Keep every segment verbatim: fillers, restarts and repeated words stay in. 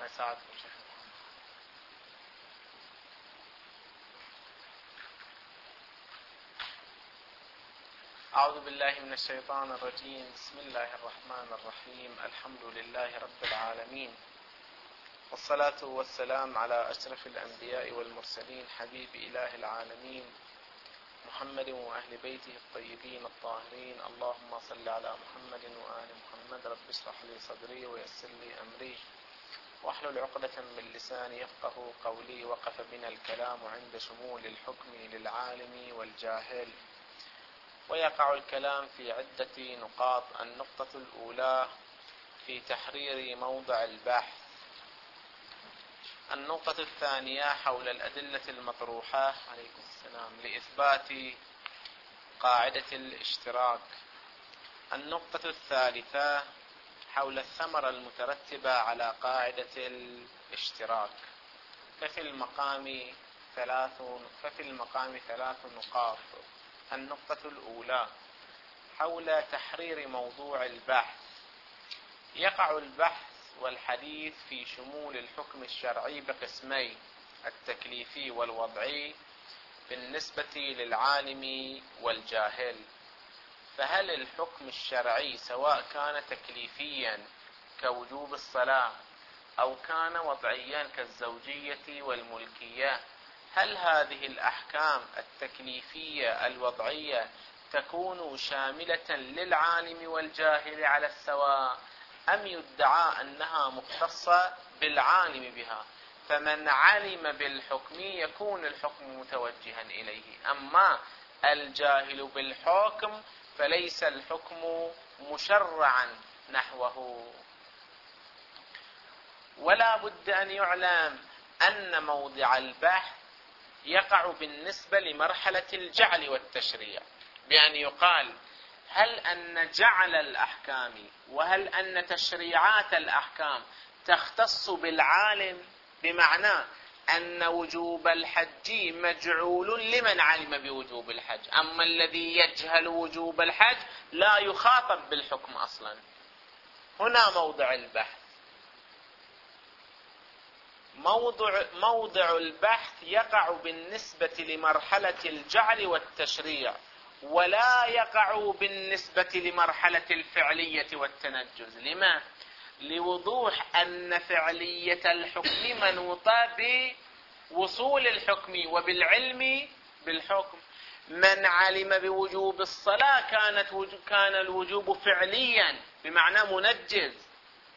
الله يساعدكم. أعوذ بالله من الشيطان الرجيم. بسم الله الرحمن الرحيم. الحمد لله رب العالمين، والصلاة والسلام على أشرف الأنبياء والمرسلين، حبيب إله العالمين محمد وأهل بيته الطيبين الطاهرين. اللهم صل على محمد وآل محمد. رب اشرح لي صدري ويسر لي أمري واحلل عقدة من لساني يفقه قولي. وقف بنا الكلام عند شمول الحكم للعالم والجاهل، ويقع الكلام في عدة نقاط. النقطة الأولى في تحرير موضع البحث. النقطة الثانية حول الأدلة المطروحة عليكم السلام لإثبات قاعدة الاشتراك. النقطة الثالثة حول الثمرة المترتبة على قاعدة الاشتراك. ففي المقام ثلاث ففي المقام ثلاث نقاط. النقطة الأولى حول تحرير موضوع البحث. يقع البحث والحديث في شمول الحكم الشرعي بقسمين: التكليفي والوضعي بالنسبة للعالم والجاهل. فهل الحكم الشرعي سواء كان تكليفيا كوجوب الصلاة أو كان وضعيا كالزوجية والملكية، هل هذه الأحكام التكليفية الوضعية تكون شاملة للعالم والجاهل على السواء، أم يدعى أنها مختصة بالعالم بها؟ فمن علم بالحكم يكون الحكم متوجها إليه، أما الجاهل بالحكم فليس الحكم مشرعا نحوه. ولا بد أن يعلم أن موضع البحث يقع بالنسبة لمرحلة الجعل والتشريع، بأن يقال هل أن جعل الأحكام وهل أن تشريعات الأحكام تختص بالعالم، بمعنى أن وجوب الحج مجعول لمن علم بوجوب الحج، أما الذي يجهل وجوب الحج لا يخاطب بالحكم أصلا. هنا موضع البحث. موضع, موضع البحث يقع بالنسبة لمرحلة الجعل والتشريع، ولا يقع بالنسبة لمرحلة الفعلية والتنجز. لما؟ لوضوح أن فعلية الحكم منوطة بوصول الحكم وبالعلم بالحكم. من علم بوجوب الصلاة كانت كان الوجوب فعليا بمعنى منجز.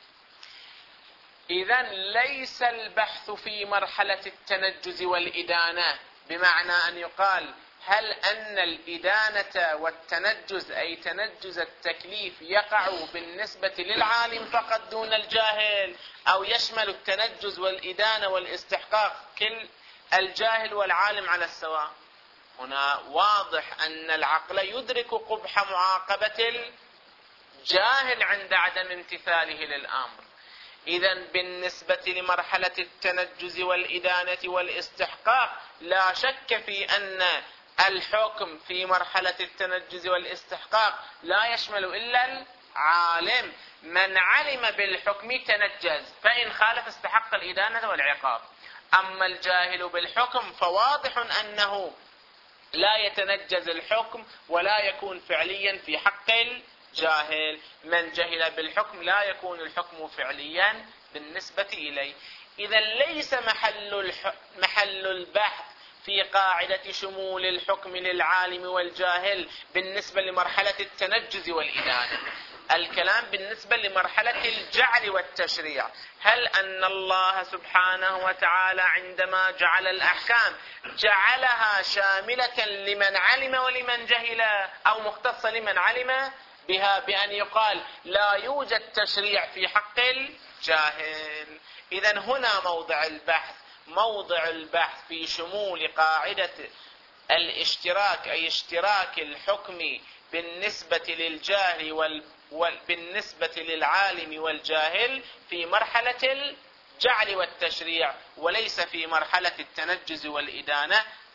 إذن ليس البحث في مرحلة التنجز والإدانة، بمعنى أن يقال هل أن الإدانة والتنجز أي تنجز التكليف يقع بالنسبة للعالم فقط دون الجاهل، أو يشمل التنجز والإدانة والاستحقاق كل الجاهل والعالم على السواء. هنا واضح أن العقل يدرك قبح معاقبة الجاهل عند عدم امتثاله للأمر. إذن بالنسبة لمرحلة التنجز والإدانة والاستحقاق لا شك في أن الحكم في مرحلة التنجز والاستحقاق لا يشمل إلا العالم. من علم بالحكم تنجز، فإن خالف استحق الإدانة والعقاب. أما الجاهل بالحكم فواضح أنه لا يتنجز الحكم ولا يكون فعليا في حق الجاهل. من جهل بالحكم لا يكون الحكم فعليا بالنسبة إليه. إذا ليس محل, الح... محل البحث في قاعدة شمول الحكم للعالم والجاهل بالنسبة لمرحلة التنجز والإدانة. الكلام بالنسبة لمرحلة الجعل والتشريع. هل أن الله سبحانه وتعالى عندما جعل الأحكام جعلها شاملة لمن علم ولمن جهل، أو مختصة لمن علم بها، بأن يقال لا يوجد تشريع في حق الجاهل؟ إذن هنا موضع البحث. موضع البحث في شمول قاعدة الاشتراك، أي اشتراك الحكم بالنسبة للجاهل وال... وال... بالنسبة للعالم والجاهل في مرحلة الجعل والتشريع، وليس في مرحلة التنجز والإدانة.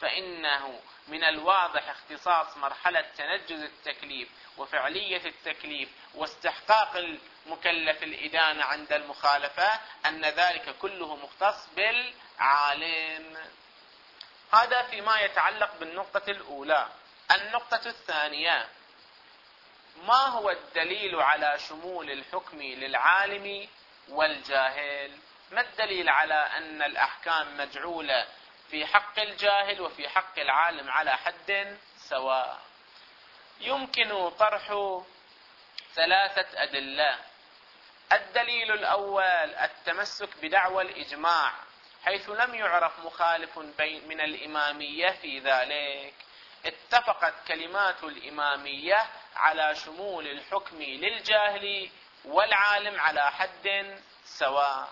فإنه من الواضح اختصاص مرحلة تنجز التكليف وفعلية التكليف واستحقاق المكلف الإدانة عند المخالفة أن ذلك كله مختص بالعالم. هذا فيما يتعلق بالنقطة الأولى. النقطة الثانية: ما هو الدليل على شمول الحكم للعالم والجاهل؟ ما الدليل على أن الأحكام مجعولة في حق الجاهل وفي حق العالم على حد سواء؟ يمكن طرح ثلاثة أدلة. الدليل الأول: التمسك بدعوى الإجماع، حيث لم يعرف مخالف من الإمامية في ذلك. اتفقت كلمات الإمامية على شمول الحكم للجاهل والعالم على حد سواء.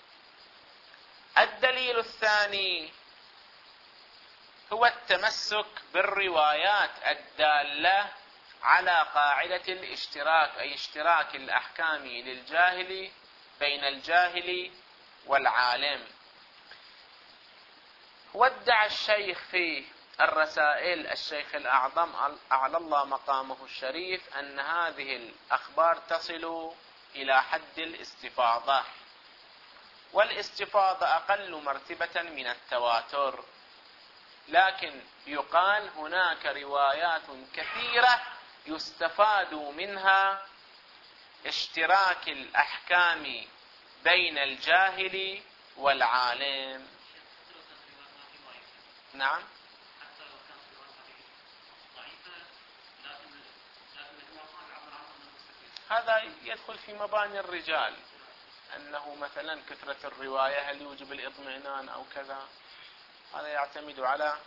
الدليل الثاني هو التمسك بالروايات الدالة على قاعدة الاشتراك، أي اشتراك الأحكام للجاهل بين الجاهل والعالم. ودع الشيخ في الرسائل الشيخ الأعظم أعلى الله مقامه الشريف أن هذه الأخبار تصل إلى حد الاستفاضة، والاستفاضة أقل مرتبة من التواتر، لكن يقال هناك روايات كثيرة يستفاد منها اشتراك الأحكام بين الجاهل والعالم. نعم، هذا يدخل في مباني الرجال، أنه مثلا كثرة الرواية هل يوجب الإطمئنان أو كذا، هذا يعتمد على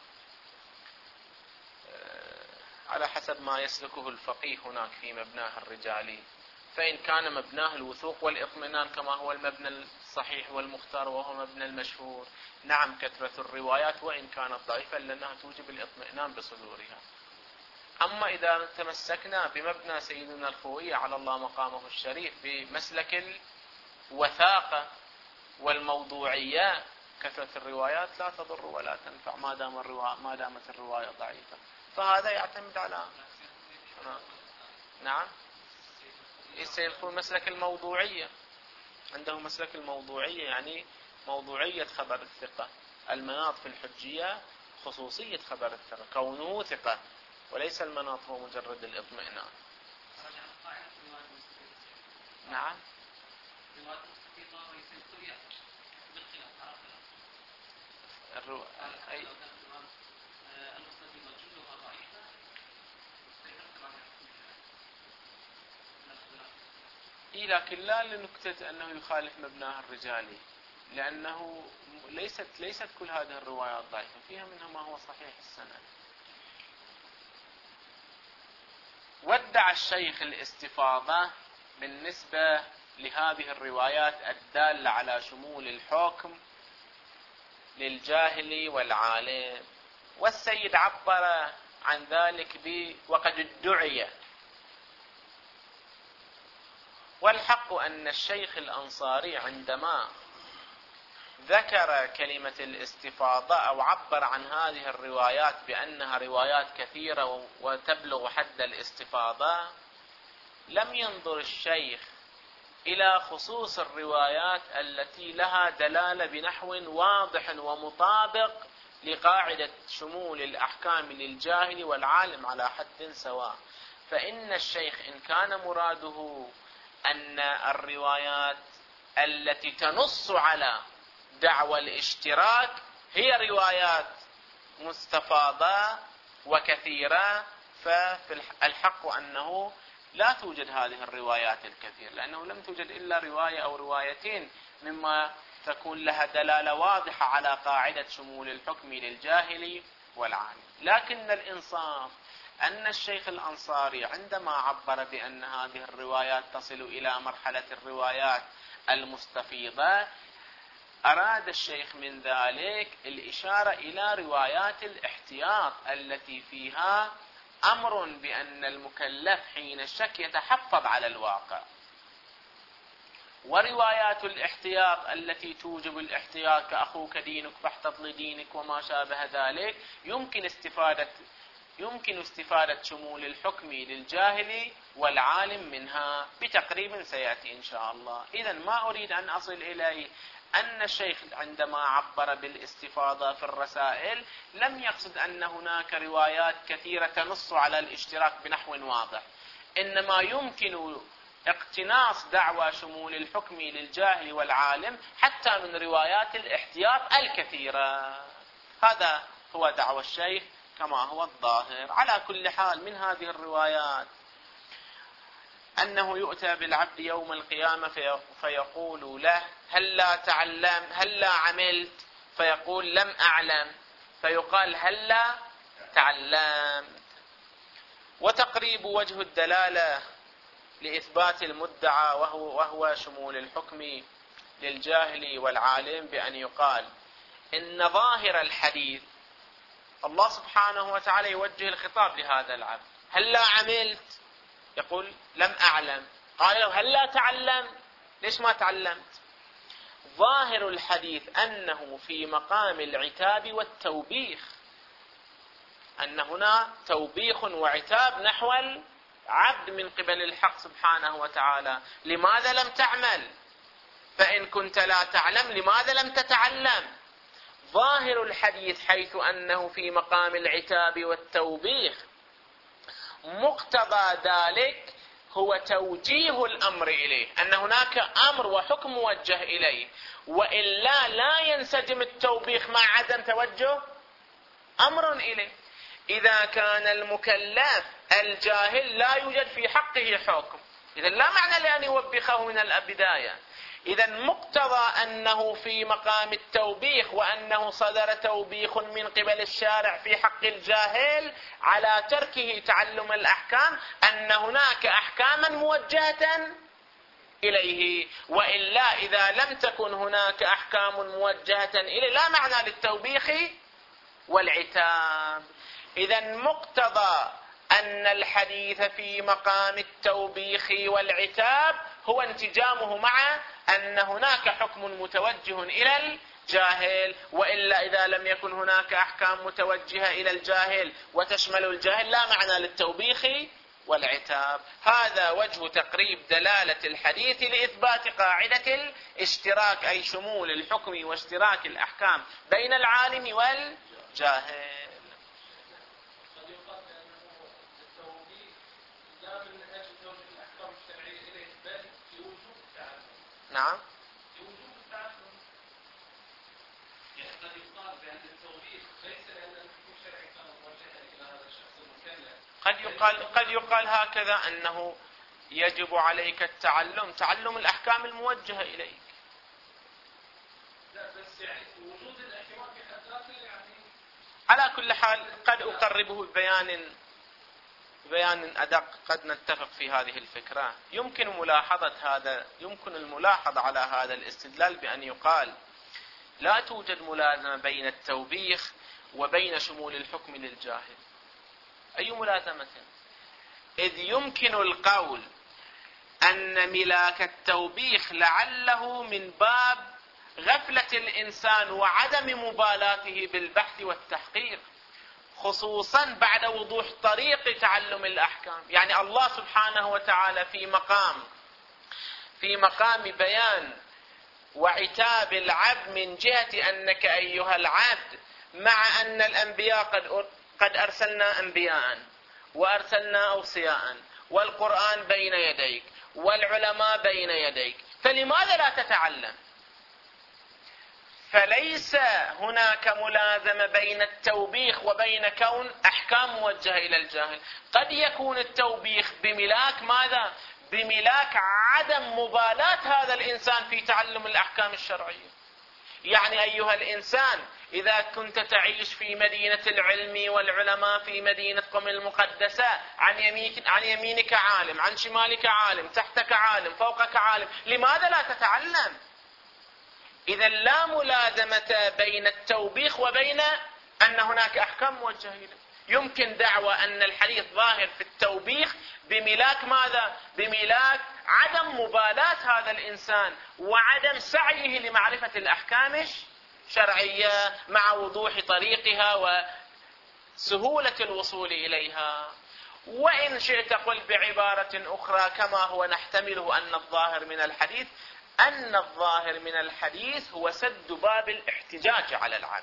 على حسب ما يسلكه الفقيه هناك في مبناه الرجالي. فإن كان مبناه الوثوق والإطمئنان كما هو المبنى الصحيح والمختار وهو مبنى المشهور، نعم كثرة الروايات وإن كانت ضعيفة لأنها توجب الإطمئنان بصدورها. أما إذا تمسكنا بمبنى سيدنا الخوئي على الله مقامه الشريف بمسلك الوثاقة والموضوعية، كثرة الروايات لا تضر ولا تنفع ما دام الرواية ما دامت الرواية ضعيفة، فهذا يعتمد على نعم سيكون مسلك الموضوعية، عنده مسلك الموضوعية، يعني موضوعية خبر الثقة. المناط في الحجية خصوصية خبر الثقة، كونه ثقة، وليس المناط هو مجرد الإطمئنان. نعم، الرو... أي... إيه لكن لا لنكتة أنه يخالف مبناه الرجالي، لأنه ليست ليست كل هذه الروايات ضعيفة، فيها منها ما هو صحيح السند. ودع الشيخ الاستفاضة بالنسبة لهذه الروايات الدالة على شمول الحكم للجاهل والعالم، والسيد عبر عن ذلك ب وقد ادعي. والحق أن الشيخ الأنصاري عندما ذكر كلمة الاستفاضة أو عبر عن هذه الروايات بأنها روايات كثيرة وتبلغ حد الاستفاضة، لم ينظر الشيخ إلى خصوص الروايات التي لها دلالة بنحو واضح ومطابق لقاعدة شمول الأحكام للجاهل والعالم على حد سواء. فإن الشيخ إن كان مراده أن الروايات التي تنص على دعوى الاشتراك هي روايات مستفاضة وكثيرة، ففي الحق أنه لا توجد هذه الروايات الكثير، لأنه لم توجد إلا رواية أو روايتين مما تكون لها دلالة واضحة على قاعدة شمول الحكم للجاهل والعالم. لكن الإنصاف أن الشيخ الأنصاري عندما عبر بأن هذه الروايات تصل إلى مرحلة الروايات المستفيضة، أراد الشيخ من ذلك الإشارة إلى روايات الاحتياط التي فيها أمر بأن المكلف حين الشك يتحفظ على الواقع. وروايات الاحتياط التي توجب الاحتياط كأخوك دينك فاحتط لدينك وما شابه ذلك، يمكن استفادة يمكن استفادة شمول الحكم للجاهل والعالم منها بتقريب سيأتي إن شاء الله. إذن ما أريد أن أصل إليه أن الشيخ عندما عبر بالاستفاضة في الرسائل لم يقصد أن هناك روايات كثيرة تنص على الاشتراك بنحو واضح، إنما يمكن اقتناص دعوى شمول الحكم للجاهل والعالم حتى من روايات الاحتياط الكثيرة. هذا هو دعوى الشيخ كما هو الظاهر. على كل حال من هذه الروايات أنه يؤتى بالعبد يوم القيامة فيقول له هل لا تعلم هل لا عملت، فيقول لم أعلم، فيقال هل لا تعلمت. وتقريب وجه الدلالة لإثبات المدعى وهو, وهو شمول الحكم للجاهل والعالم بأن يقال إن ظاهر الحديث الله سبحانه وتعالى يوجه الخطاب لهذا العبد، هل لا عملت؟ يقول لم أعلم. قال له هل لا تعلم؟ ليش ما تعلمت؟ ظاهر الحديث أنه في مقام العتاب والتوبيخ، أن هنا توبيخ وعتاب نحو العبد من قبل الحق سبحانه وتعالى. لماذا لم تعمل؟ فإن كنت لا تعلم لماذا لم تتعلم؟ ظاهر الحديث حيث أنه في مقام العتاب والتوبيخ، مقتضى ذلك هو توجيه الأمر إليه، أن هناك أمر وحكم موجه إليه، وإلا لا ينسجم التوبيخ مع عدم توجه أمر إليه. إذا كان المكلف الجاهل لا يوجد في حقه حكم، إذا لا معنى لأن يوبخه من البداية. إذا مقتضى أنه في مقام التوبيخ وأنه صدر توبيخ من قبل الشارع في حق الجاهل على تركه تعلم الأحكام، أن هناك أحكاما موجهة إليه، وإلا إذا لم تكن هناك أحكام موجهة إليه لا معنى للتوبيخ والعتاب. إذا مقتضى أن الحديث في مقام التوبيخ والعتاب هو انسجامه مع أن هناك حكم متوجه إلى الجاهل، وإلا إذا لم يكن هناك أحكام متوجهة إلى الجاهل وتشمل الجاهل لا معنى للتوبيخ والعتاب. هذا وجه تقريب دلالة الحديث لإثبات قاعدة الاشتراك، أي شمول الحكم واشتراك الأحكام بين العالم والجاهل. نعم. لوجوب التعلم. يعني قد يقال بأن التوبيخ ليس لأن الحكم الشرعي كان موجها إلى هذا الشخص المكلف. قد يقال قد يقال هكذا أنه يجب عليك التعلم، تعلم الأحكام الموجهة إليك. لا بس يعني وجود الاحتمال في حد ذاته يعني. على كل حال قد أقربه ببيان بيان أدق، قد نتفق في هذه الفكرة. يمكن ملاحظة هذا يمكن الملاحظة على هذا الاستدلال بأن يقال لا توجد ملازمة بين التوبيخ وبين شمول الحكم للجاهل. أي ملازمة؟ إذ يمكن القول أن ملاك التوبيخ لعله من باب غفلة الإنسان وعدم مبالاته بالبحث والتحقيق، خصوصا بعد وضوح طريق تعلم الأحكام. يعني الله سبحانه وتعالى في مقام في مقام بيان وعتاب العبد من جهة أنك أيها العبد، مع أن الأنبياء قد قد أرسلنا أنبياء وأرسلنا أوصياء والقرآن بين يديك والعلماء بين يديك، فلماذا لا تتعلم؟ فليس هناك ملازمة بين التوبيخ وبين كون أحكام موجهة إلى الجاهل. قد يكون التوبيخ بملاك ماذا؟ بملاك عدم مبالاة هذا الإنسان في تعلم الأحكام الشرعية. يعني أيها الإنسان إذا كنت تعيش في مدينة العلم والعلماء في مدينة قم المقدسة، عن يمينك, عن يمينك عالم، عن شمالك عالم، تحتك عالم، فوقك عالم، لماذا لا تتعلم؟ إذا لا ملازمة بين التوبيخ وبين أن هناك أحكام موجهة إليه. يمكن دعوى أن الحديث ظاهر في التوبيخ بملاك ماذا؟ بملاك عدم مبالاة هذا الإنسان وعدم سعيه لمعرفة الأحكام الشرعية مع وضوح طريقها وسهولة الوصول إليها. وإن شئت قل بعبارة أخرى كما هو نحتمله أن الظاهر من الحديث أن الظاهر من الحديث هو سد باب الاحتجاج على العبد.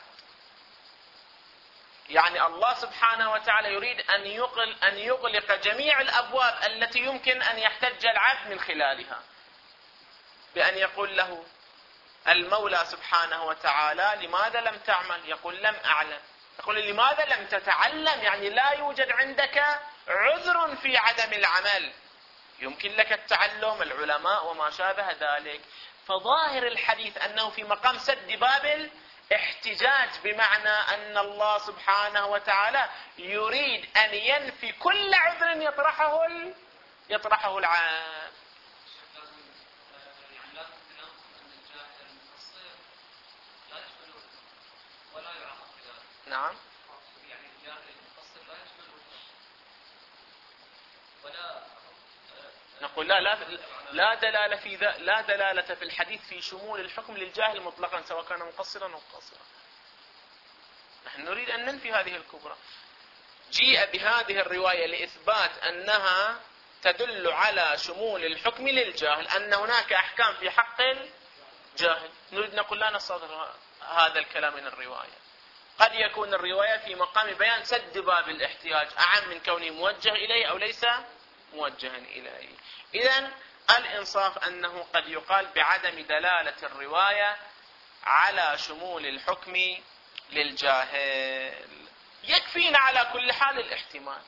يعني الله سبحانه وتعالى يريد أن يغلق, أن يغلق جميع الأبواب التي يمكن أن يحتج العبد من خلالها، بأن يقول له المولى سبحانه وتعالى لماذا لم تعمل؟ يقول لم أعلم. يقول لماذا لم تتعلم؟ يعني لا يوجد عندك عذر في عدم العمل، يمكن لك التعلم، العلماء وما شابه ذلك. فظاهر الحديث أنه في مقام سد باب الاحتجاج، بمعنى أن الله سبحانه وتعالى يريد أن ينفي كل عذر يطرحه يطرحه العام. نعم. يعني الجاهل المفصل لا يشمل ولا نقول لا لا لا دلالة في ذا لا دلالة في الحديث في شمول الحكم للجاهل مطلقا سواء كان مقصرا أو قاصرا. نحن نريد أن ننفي هذه الكبرى. جيء بهذه الرواية لإثبات أنها تدل على شمول الحكم للجاهل، أن هناك أحكام في حق الجاهل. نريد نقول لا نصادر هذا الكلام من الرواية. قد يكون الرواية في مقام بيان سد باب الاحتياج أعم من كونه موجه إليه أو ليس موجها إليه. إذن الإنصاف أنه قد يقال بعدم دلالة الرواية على شمول الحكم للجاهل. يكفينا على كل حال الاحتمال،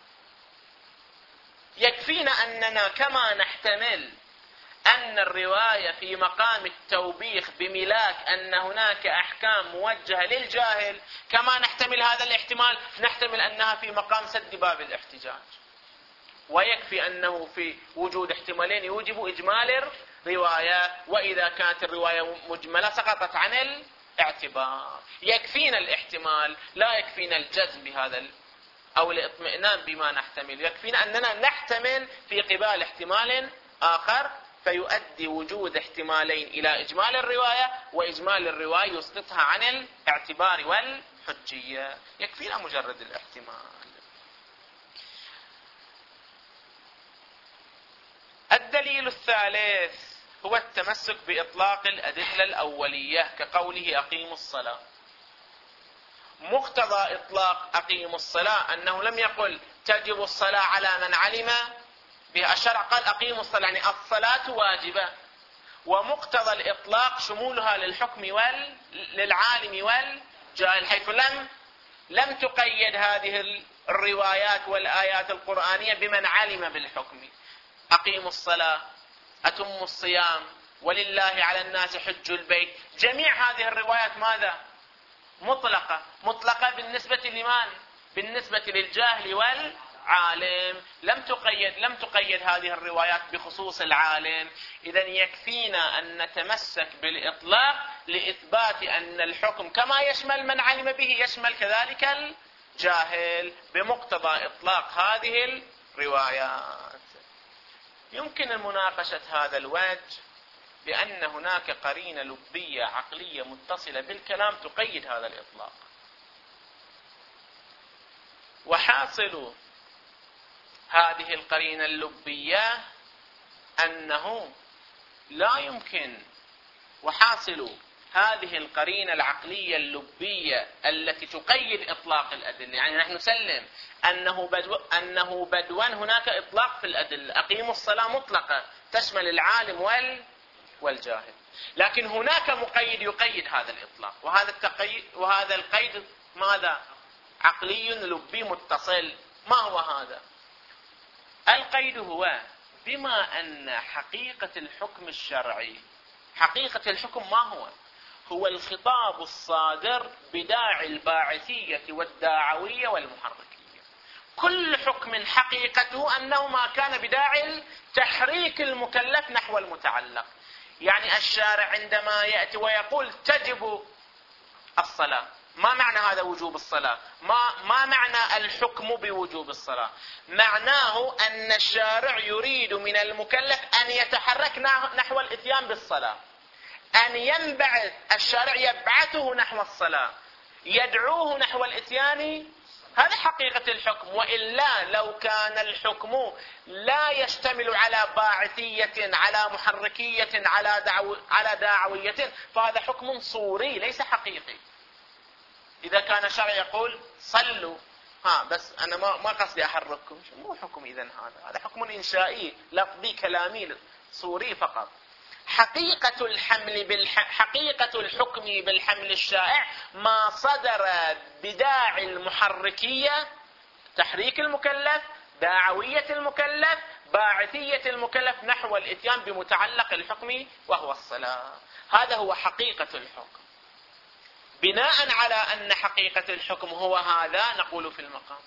يكفينا أننا كما نحتمل أن الرواية في مقام التوبيخ بملاك أن هناك أحكام موجهة للجاهل، كما نحتمل هذا الاحتمال نحتمل أنها في مقام سد باب الاحتجاج. ويكفي أنه في وجود احتمالين يوجب إجمال الرواية، وإذا كانت الرواية مجملة سقطت عن الاعتبار. يكفينا الاحتمال، لا يكفينا الجزم بهذا أو الاطمئنان بما نحتمل. يكفينا أننا نحتمل في قبال احتمال آخر فيؤدي وجود احتمالين إلى إجمال الرواية، وإجمال الرواية يسقطها عن الاعتبار والحجية. يكفينا مجرد الاحتمال. الدليل الثالث هو التمسك بإطلاق الأدلة الأولية كقوله أقيموا الصلاة. مقتضى إطلاق أقيموا الصلاة أنه لم يقل تجب الصلاة على من علم بها. الشرع قال أقيموا الصلاة يعني الصلاة واجبة، ومقتضى الإطلاق شمولها للحكم وال للعالم والجاهل، حيث لم لم تقيد هذه الروايات والآيات القرآنية بمن علم بالحكم. أقيموا الصلاة، أتموا الصيام، ولله على الناس حج البيت. جميع هذه الروايات ماذا؟ مطلقة. مطلقة بالنسبة لمن؟ بالنسبة للجاهل والعالم. لم تقيد لم تقيد هذه الروايات بخصوص العالم. إذن يكفينا أن نتمسك بالإطلاق لإثبات أن الحكم كما يشمل من علم به يشمل كذلك الجاهل بمقتضى إطلاق هذه الروايات. يمكن مناقشة هذا الوجه بأن هناك قرينة لبية عقلية متصلة بالكلام تقيد هذا الإطلاق. وحاصل هذه القرينة اللبية أنه لا يمكن وحاصل هذه القرينة العقلية اللبية التي تقيد إطلاق الأدلة. يعني نحن نسلم أنه بدو أنه بدوا هناك إطلاق في الأدلة. أقيموا الصلاة مطلقة تشمل العالم وال والجاهل، لكن هناك مقيد يقيد هذا الإطلاق، وهذا التقييد وهذا القيد ماذا؟ عقلي لبي متصل. ما هو هذا القيد؟ هو بما أن حقيقة الحكم الشرعي، حقيقة الحكم ما هو؟ هو الخطاب الصادر بداعي الباعثية والداعوية والمحركية. كل حكم حقيقته أنه ما كان بداعي تحريك المكلف نحو المتعلق. يعني الشارع عندما يأتي ويقول تجب الصلاة، ما معنى هذا وجوب الصلاة؟ ما, ما معنى الحكم بوجوب الصلاة؟ معناه أن الشارع يريد من المكلف أن يتحرك نحو الإتيان بالصلاة، أن ينبعث، الشارع يبعثه نحو الصلاة، يدعوه نحو الإتيان. هذا حقيقة الحكم. وإلا لو كان الحكم لا يشتمل على باعثية، على محركية، على دعو على داعوية، فهذا حكم صوري ليس حقيقي. إذا كان الشرع يقول صلوا، ها بس أنا ما ما قصدي أحرككم، مو حكم إذن هذا، هذا حكم إنشائي لفظي كلامي صوري فقط. حقيقة الحمل بالح... حقيقة الحكم بالحمل الشائع ما صدر بداعي المحركية، تحريك المكلف، داعوية المكلف، باعثية المكلف نحو الإتيان بمتعلق الحكم وهو الصلاة. هذا هو حقيقة الحكم. بناء على أن حقيقة الحكم هو هذا، نقول في المقام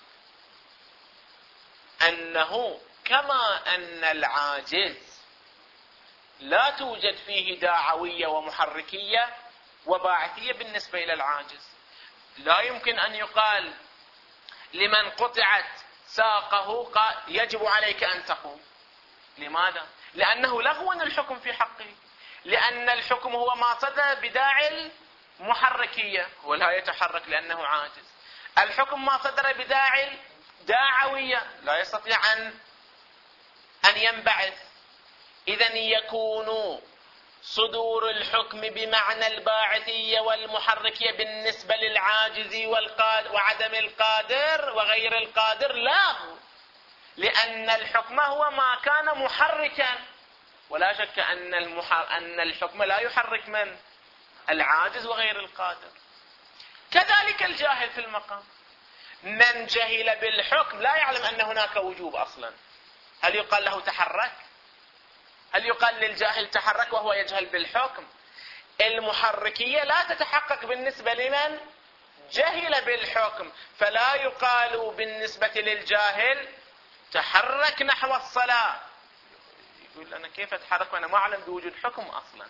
أنه كما أن العاجز لا توجد فيه داعوية ومحركية وباعثية بالنسبة إلى العاجز، لا يمكن أن يقال لمن قطعت ساقه يجب عليك أن تقوم. لماذا؟ لأنه لغو الحكم في حقه، لأن الحكم هو ما صدر بداعي المحركية، هو لا يتحرك لأنه عاجز. الحكم ما صدر بداعي داعوية، لا يستطيع أن أن ينبعث. إذن يكون صدور الحكم بمعنى الباعثية والمحركية بالنسبة للعاجز والقادر وعدم القادر وغير القادر لا، لأن الحكم هو ما كان محركا، ولا شك أن, المحر... أن الحكم لا يحرك من؟ العاجز وغير القادر. كذلك الجاهل في المقام، من جهل بالحكم لا يعلم أن هناك وجوب أصلا، هل يقال له تحرك؟ هل يقال للجاهل تحرك وهو يجهل بالحكم؟ المحركية لا تتحقق بالنسبة لمن جهل بالحكم، فلا يقال بالنسبة للجاهل تحرك نحو الصلاة. يقول أنا كيف أتحرك وأنا ما أعلم بوجود حكم أصلا؟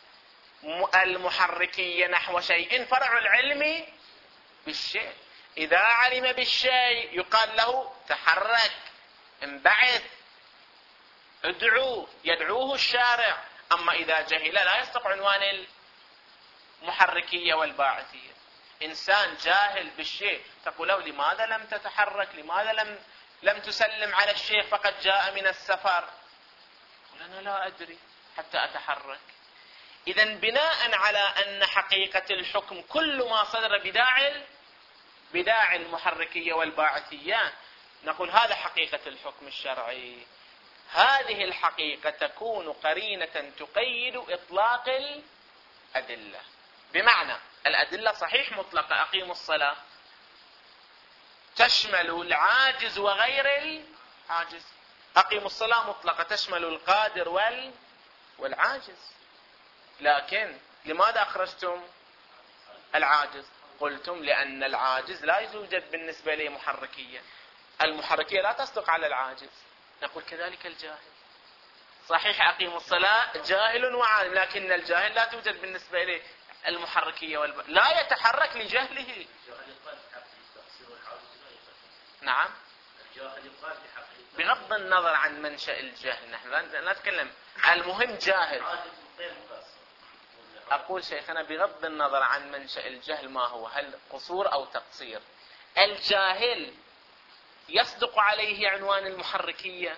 المحركية نحو شيء فرع العلم بالشيء، إذا علم بالشيء يقال له تحرك، انبعث، ادعو، يدعوه الشارع. أما إذا جهل لا يصدق عنوان المحركية والباعثية. إنسان جاهل بالشيء تقول له لماذا لم تتحرك، لماذا لم لم تسلم على الشيخ فقد جاء من السفر، يقول أنا لا أدري حتى أتحرك. إذن بناء على أن حقيقة الحكم كل ما صدر بداعي بداعي المحركية والباعثية، نقول هذا حقيقة الحكم الشرعي. هذه الحقيقة تكون قرينة تقيد إطلاق الأدلة، بمعنى الأدلة صحيح مطلقة، أقيموا الصلاة تشمل العاجز وغير العاجز، أقيموا الصلاة مطلقة تشمل القادر وال والعاجز. لكن لماذا أخرجتم العاجز؟ قلتم لأن العاجز لا يوجد بالنسبة له محركية، المحركية لا تصدق على العاجز. نقول كذلك الجاهل، صحيح أقيموا الصلاة جاهل وعالم، لكن الجاهل لا توجد بالنسبة له المحركية والب... لا يتحرك لجهله. نعم، بغض النظر عن منشأ الجهل، نحن لا نتكلم، المهم جاهل. أقول شيخنا بغض النظر عن منشأ الجهل ما هو، هل قصور أو تقصير، الجاهل يصدق عليه عنوان المحركية.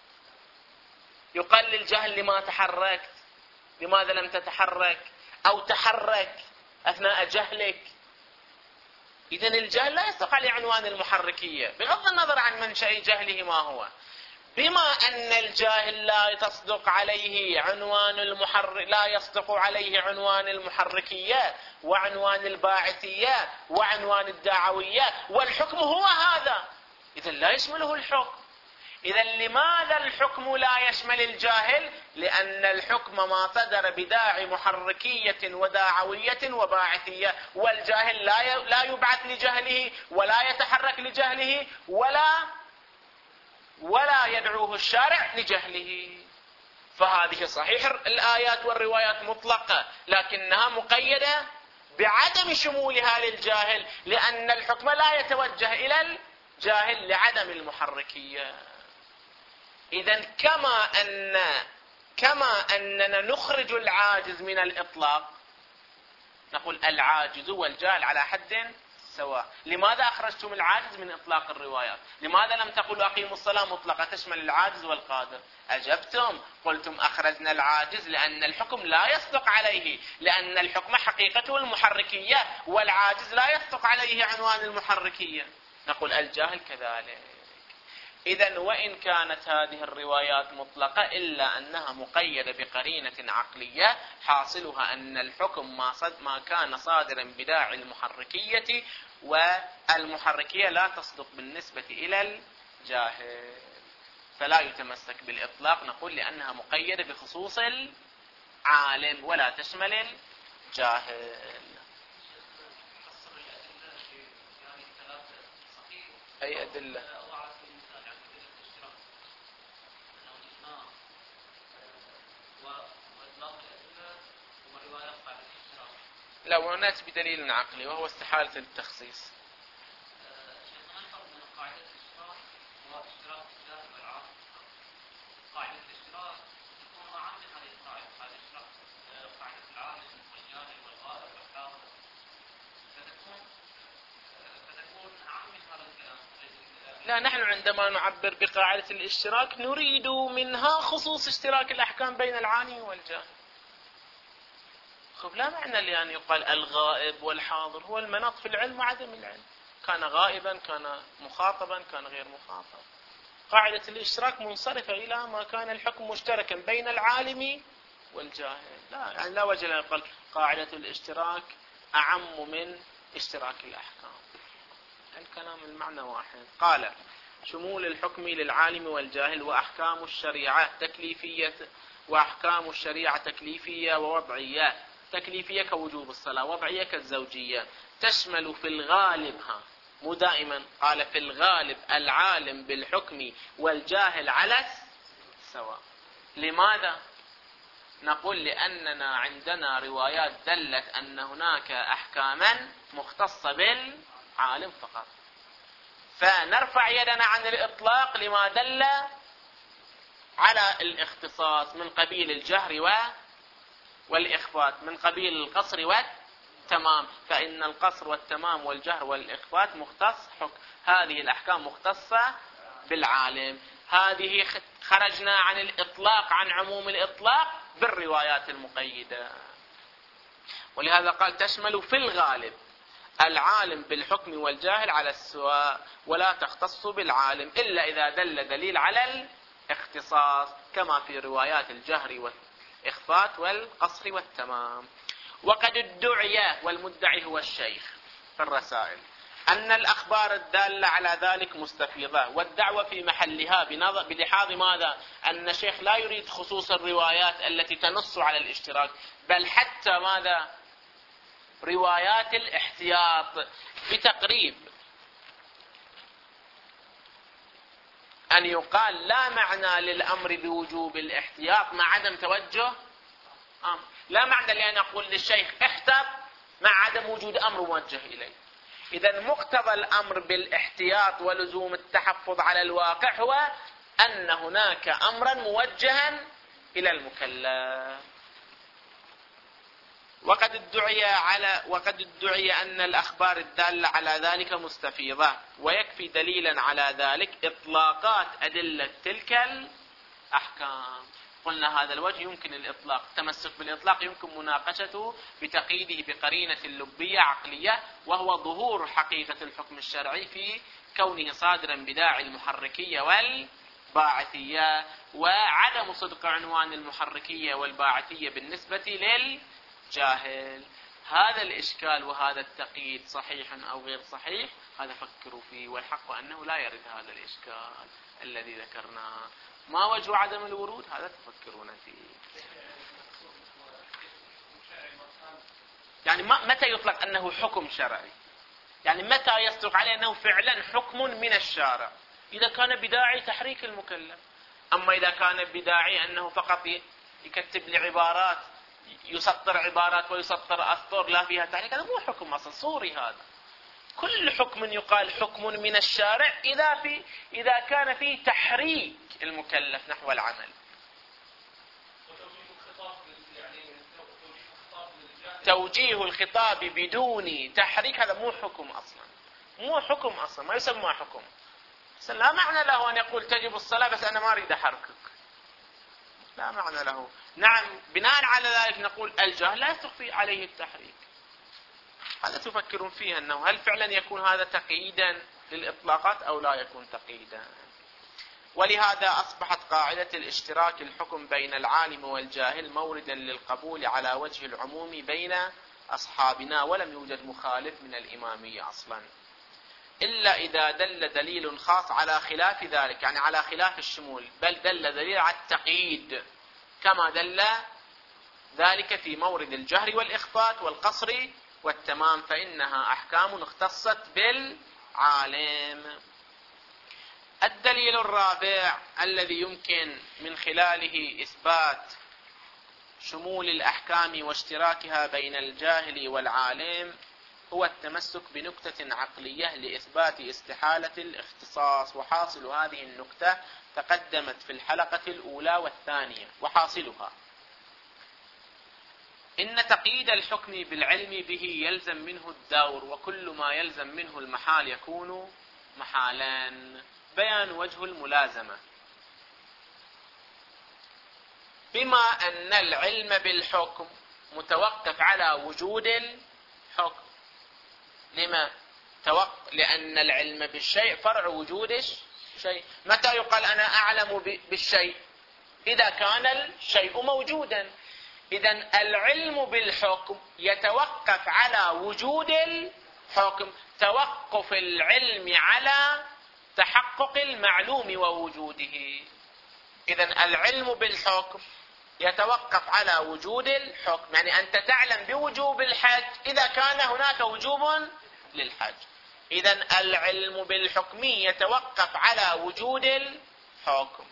يقال للجهل لما تحركت، لماذا لم تتحرك، أو تحرك أثناء جهلك. إذن الجهل لا يصدق عليه عنوان المحركية بغض النظر عن منشأ جهله ما هو. بما أن الجاهل لا تصدق عليه عنوان المحرك، لا يصدق عليه عنوان المحركية وعنوان الباعثية وعنوان الدعوية، والحكم هو هذا، إذن لا يشمله الحكم. إذن لماذا الحكم لا يشمل الجاهل؟ لأن الحكم ما صدر بداعي محركية وداعوية وباعثية، والجاهل لا لا يبعث لجهله ولا يتحرك لجهله ولا ولا يدعوه الشارع لجهله. فهذه صحيح الآيات والروايات مطلقة، لكنها مقيدة بعدم شمولها للجاهل، لأن الحكم لا يتوجه إلى الجاهل لعدم المحركية. إذن كما أن كما أننا نخرج العاجز من الإطلاق، نقول العاجز والجاهل على حد سواء. لماذا أخرجتم العاجز من إطلاق الروايات؟ لماذا لم تقولوا أقيموا الصلاة مطلقة تشمل العاجز والقادر؟ أجبتم قلتم أخرجنا العاجز لأن الحكم لا يصدق عليه، لأن الحكم حقيقته المحركية والعاجز لا يصدق عليه عنوان المحركية. نقول الجاهل كذلك. إذن وإن كانت هذه الروايات مطلقة إلا أنها مقيدة بقرينة عقلية، حاصلها أن الحكم ما, صد ما كان صادرا بداعي المحركية، والمحركية لا تصدق بالنسبة إلى الجاهل، فلا يتمسك بالإطلاق. نقول لأنها مقيدة بخصوص العالم ولا تشمل الجاهل. أي أدلة؟ لا، ونأتي بدليل عقلي وهو استحالة التخصيص. لا، نحن عندما نعبر بقاعدة الاشتراك نريد منها خصوص اشتراك الأحكام بين العالم والجاهل. لا معنى لأن يقال الغائب والحاضر، هو المناط في العلم وعدم العلم، كان غائبا كان مخاطبا كان غير مخاطب. قاعدة الاشتراك منصرفة إلى ما كان الحكم مشتركا بين العالم والجاهل. لا يعني لا وجه لأن يقال قاعدة الاشتراك أعم من اشتراك الأحكام. الكلام المعنى واحد. قال شمول الحكم للعالم والجاهل وأحكام الشريعة تكليفية وأحكام الشريعة تكليفية ووضعية. تكليفية كوجوب الصلاة، وضعية كالزوجية. تشمل في الغالب ها مو دائما، قال في الغالب العالم بالحكم والجاهل على السواء. لماذا؟ نقول لأننا عندنا روايات دلت أن هناك أحكاما مختصة بالعالم فقط، فنرفع يدنا عن الإطلاق لما دل على الاختصاص من قبيل الجهر و والإخفات، من قبيل القصر والتمام، فإن القصر والتمام والجهر والإخفات مختص حكم، هذه الأحكام مختصة بالعالم. هذه خرجنا عن الإطلاق عن عموم الإطلاق بالروايات المقيدة، ولهذا قال تشمل في الغالب العالم بالحكم والجاهل على السواء، ولا تختص بالعالم إلا إذا دل دليل على الاختصاص كما في روايات الجهر والإخفات والقصر والتمام. وقد ادعي، والمدعي هو الشيخ في الرسائل، أن الأخبار الدالة على ذلك مستفيضة، والدعوة في محلها بلحاظ ماذا؟ أن الشيخ لا يريد خصوص الروايات التي تنص على الاشتراك، بل حتى ماذا؟ روايات الاحتياط، بتقريب أن يقال لا معنى للأمر بوجوب الاحتياط مع عدم توجه أمر. لا معنى لأن أقول للشيخ احتب مع عدم وجود أمر موجه إليه. إذا مقتضى الأمر بالاحتياط ولزوم التحفظ على الواقع هو أن هناك أمرا موجها إلى المكلف. وقد ادعي على وقد ادعي أن الأخبار الدالة على ذلك مستفيضة، ويكفي دليلا على ذلك إطلاقات أدلة تلك الأحكام. قلنا هذا الوجه يمكن الإطلاق، التمسك بالإطلاق يمكن مناقشته بتقييده بقرينة لبية عقلية، وهو ظهور حقيقة الحكم الشرعي في كونه صادرا بداعي المحركية والباعثية، وعدم صدق عنوان المحركية والباعثية بالنسبة للجاهل. هذا الإشكال وهذا التقييد صحيح أو غير صحيح، هذا فكروا فيه، والحق أنه لا يرد هذا الإشكال الذي ذكرناه. ما وجه عدم الورود؟ هذا تفكرون فيه. يعني متى يطلق أنه حكم شرعي؟ يعني متى يصدق عليه أنه فعلا حكم من الشارع؟ إذا كان بداعي تحريك المكلف. أما إذا كان بداعي أنه فقط يكتب لي عبارات يسطر عبارات ويسطر أسطر لا فيها تحريك، هذا مو حكم أصلا صوري. هذا كل حكم يقال حكم من الشارع إذا في إذا كان فيه تحريك المكلف نحو العمل. توجيه الخطاب بدون تحريك هذا مو حكم أصلا، مو حكم أصلا، ما يسمى حكم. لا معنى له أن يقول تجب الصلاة بس أنا ما أريد أحركك، لا معنى له. نعم بناء على ذلك نقول الجهل لا يستخفي عليه التحريك. هذا تفكرون فيه أنه هل فعلا يكون هذا تقييدا للإطلاقات أو لا يكون تقييدا. ولهذا أصبحت قاعدة الاشتراك الحكم بين العالم والجاهل موردا للقبول على وجه العموم بين أصحابنا، ولم يوجد مخالف من الإمامية أصلا إلا إذا دل دليل خاص على خلاف ذلك، يعني على خلاف الشمول، بل دل دليل على التقييد كما دل ذلك في مورد الجهر والإخفات والقصر والتمام، فإنها أحكام اختصت بالعالم. الدليل الرابع الذي يمكن من خلاله إثبات شمول الأحكام واشتراكها بين الجاهل والعالم هو التمسك بنكتة عقلية لإثبات استحالة الاختصاص، وحاصل هذه النكتة تقدمت في الحلقة الأولى والثانية. وحاصلها إن تقييد الحكم بالعلم به يلزم منه الدور، وكل ما يلزم منه المحال يكون محالان. بيان وجه الملازمة. بما أن العلم بالحكم متوقف على وجود الحكم. لما توقف؟ لأن العلم بالشيء فرع وجود الشيء. متى يقال أنا أعلم بالشيء؟ إذا كان الشيء موجودا. إذن العلم بالحكم يتوقف على وجود الحكم، توقف العلم على تحقق المعلوم ووجوده. إذن العلم بالحكم يتوقف على وجود الحكم، يعني أنت تعلم بوجوب الحج إذا كان هناك وجوب للحج. إذن العلم بالحكم يتوقف على وجود الحكم.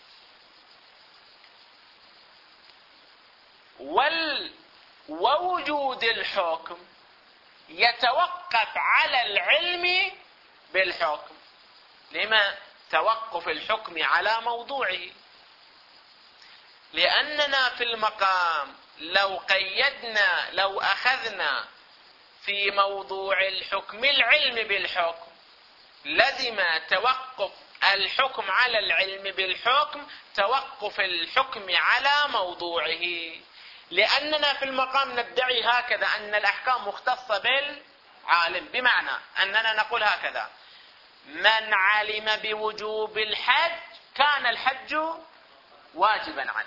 وال ووجود الحكم يتوقف على العلم بالحكم. لما؟ توقف الحكم على موضوعه. لأننا في المقام لو قيدنا لو أخذنا في موضوع الحكم العلم بالحكم لزم توقف الحكم على العلم بالحكم توقف الحكم على موضوعه. لأننا في المقام ندعي هكذا أن الأحكام مختصة بالعالم، بمعنى أننا نقول هكذا: من علم بوجوب الحج كان الحج واجبا عليه.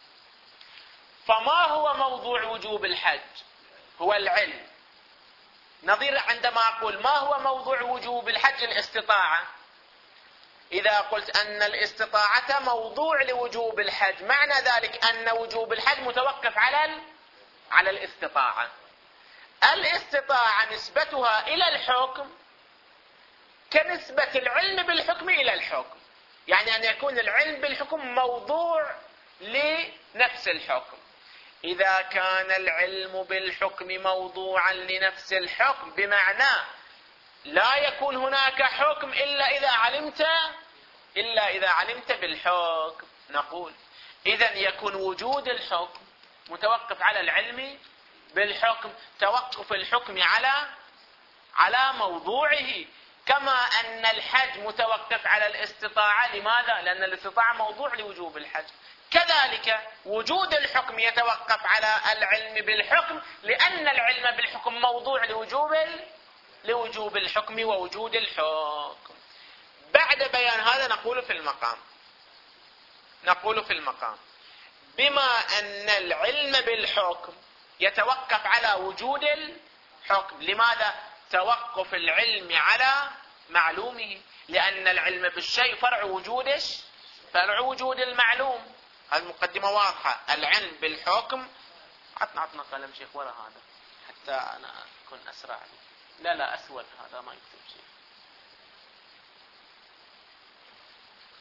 فما هو موضوع وجوب الحج؟ هو العلم. نظير عندما أقول ما هو موضوع وجوب الحج؟ الاستطاعة. إذا قلت أن الاستطاعة موضوع لوجوب الحج، معنى ذلك أن وجوب الحج متوقف على على الاستطاعة. الاستطاعة نسبتها إلى الحكم كنسبة العلم بالحكم إلى الحكم، يعني أن يكون العلم بالحكم موضوع لنفس الحكم. إذا كان العلم بالحكم موضوعا لنفس الحكم بمعنى لا يكون هناك حكم إلا إذا علمت إلا إذا علمت بالحكم، نقول إذن يكون وجود الحكم متوقف على العلم بالحكم، توقف الحكم على على موضوعه. كما أن الحج متوقف على الاستطاعة. لماذا؟ لأن الاستطاعة موضوع لوجوب الحج. كذلك وجود الحكم يتوقف على العلم بالحكم، لأن العلم بالحكم موضوع لوجوب لوجوب الحكم ووجود الحكم. بعد بيان هذا نقول في المقام نقول في المقام بما أن العلم بالحكم يتوقف على وجود الحكم. لماذا؟ توقف العلم على معلومه، لأن العلم بالشيء فرع وجود فرع وجود المعلوم. المقدمة واضحة. العلم بالحكم. عطنا عطنا قلم شيخ ورا هذا حتى أنا أكون أسرع. لا لا أسود هذا ما يكتب شيء.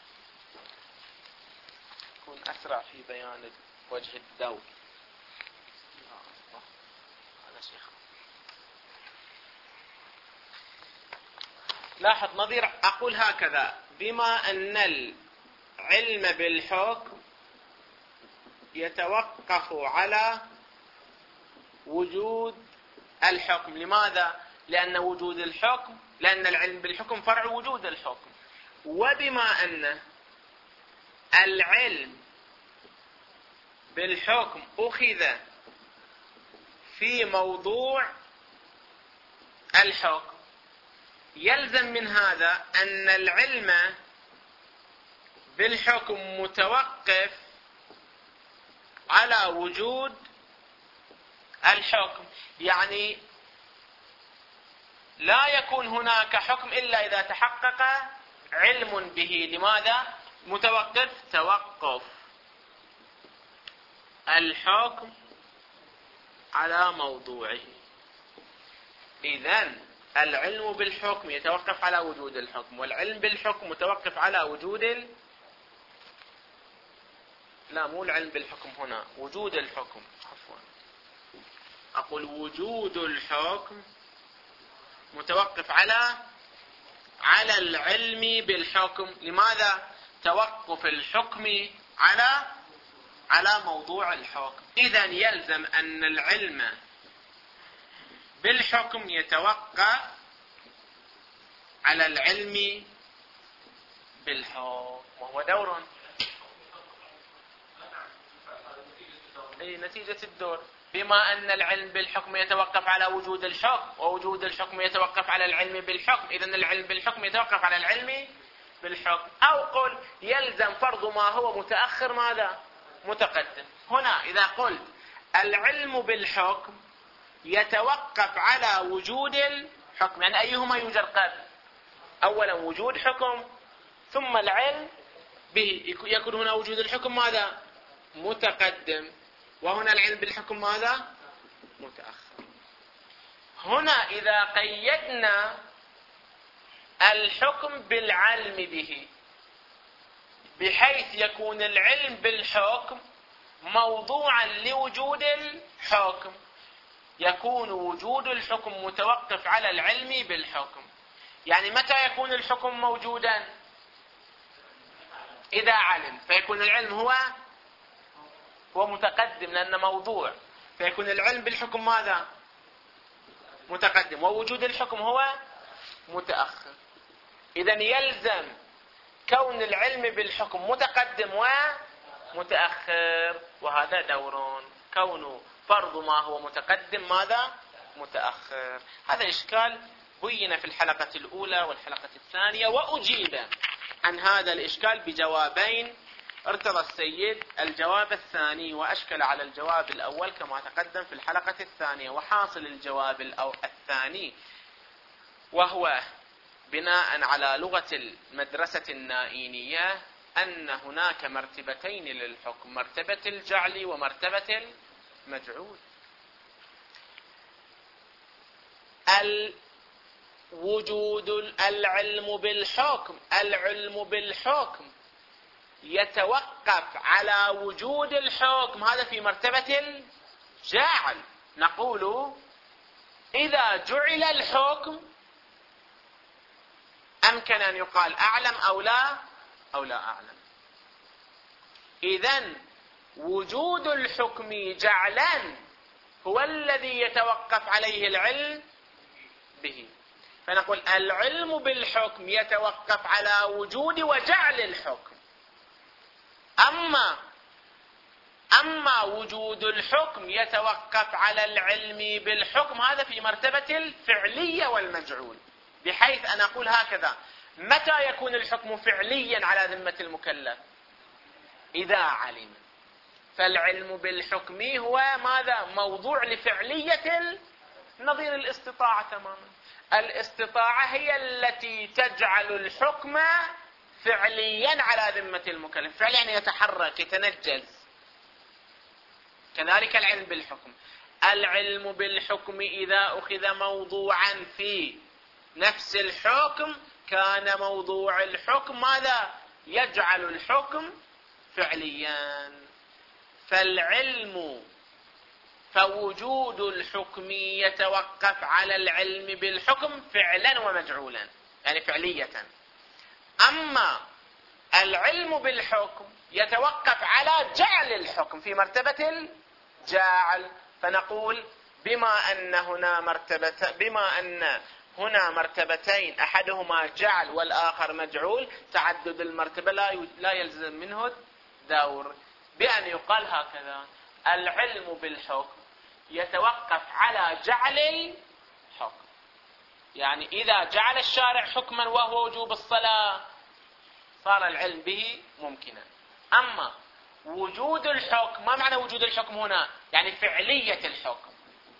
أكون أسرع في بيان وجه الدور. شيخ. لاحظ نظير، أقول هكذا: بما أن العلم بالحكم يتوقف على وجود الحكم. لماذا؟ لأن وجود الحكم لأن العلم بالحكم فرع وجود الحكم. وبما أن العلم بالحكم أخذ في موضوع الحكم، يلزم من هذا أن العلم بالحكم متوقف على وجود الحكم. يعني لا يكون هناك حكم إلا إذا تحقق علم به. لماذا؟ متوقف توقف الحكم على موضوعه. إذن العلم بالحكم يتوقف على وجود الحكم، والعلم بالحكم متوقف على وجود ال... لا مو العلم بالحكم هنا، وجود الحكم، عفوا أقول وجود الحكم متوقف على على العلم بالحكم. لماذا؟ توقف الحكم على على موضوع الحكم. إذن يلزم أن العلم بالحكم يتوقف على العلم بالحكم، وهو دور أي نتيجة الدور. بما أن العلم بالحكم يتوقف على وجود الحكم، ووجود الحكم يتوقف على العلم بالحكم، إذن العلم بالحكم يتوقف على العلم بالحكم. أو قل يلزم فرض ما هو متأخر ماذا؟ متقدم. هنا إذا قلت العلم بالحكم يتوقف على وجود الحكم، يعني أيهما يوجد قبل؟ أولا وجود حكم ثم العلم به، يكون هنا وجود الحكم ماذا؟ متقدم، وهنا العلم بالحكم ماذا؟ متأخر. هنا إذا قيدنا الحكم بالعلم به بحيث يكون العلم بالحكم موضوعا لوجود الحكم، يكون وجود الحكم متوقف على العلم بالحكم. يعني متى يكون الحكم موجودا؟ إذا علم، فيكون العلم هو هو متقدم لأنه موضوع، فيكون العلم بالحكم ماذا؟ متقدم، ووجود الحكم هو متأخر. إذن يلزم كون العلم بالحكم متقدم ومتأخر، وهذا دور. كون فرض ما هو متقدم ماذا؟ متأخر. هذا إشكال بين في الحلقة الأولى والحلقة الثانية، وأجيب عن هذا الإشكال بجوابين. ارتضى السيد الجواب الثاني وأشكل على الجواب الأول كما تقدم في الحلقة الثانية. وحاصل الجواب الثاني وهو بناء على لغة المدرسة النائينية أن هناك مرتبتين للحكم: مرتبة الجعل ومرتبة المجعول. الوجود العلم بالحكم العلم بالحكم يتوقف على وجود الحكم، هذا في مرتبة الجعل. نقول إذا جعل الحكم أمكن أن يقال أعلم أو لا أو لا أعلم. إذن وجود الحكم جعلا هو الذي يتوقف عليه العلم به، فنقول العلم بالحكم يتوقف على وجود وجعل الحكم. أما أما وجود الحكم يتوقف على العلم بالحكم، هذا في مرتبة الفعلية والمجعول. بحيث أنا أقول هكذا: متى يكون الحكم فعليا على ذمة المكلف؟ إذا علم. فالعلم بالحكم هو ماذا؟ موضوع لفعلية نظير الاستطاعة تماما. الاستطاعة هي التي تجعل الحكم فعليا على ذمة المكلف، فعليا يعني يتحرك يتنجز. كذلك العلم بالحكم. العلم بالحكم إذا أخذ موضوعا في نفس الحكم كان موضوع الحكم ماذا؟ يجعل الحكم فعليا. فالعلم فوجود الحكم يتوقف على العلم بالحكم فعلا ومجعولا، يعني فعلية. أما العلم بالحكم يتوقف على جعل الحكم في مرتبة الجاعل، فنقول بما أن هنا مرتبة بما أن هنا مرتبتين أحدهما جعل والآخر مجعول، تعدد المرتبة لا يلزم منه دور، بأن يقال هكذا: العلم بالحكم يتوقف على جعل الحكم، يعني إذا جعل الشارع حكما وهو وجوب الصلاة صار العلم به ممكنا. أما وجود الحكم، ما معنى وجود الحكم هنا؟ يعني فعلية الحكم.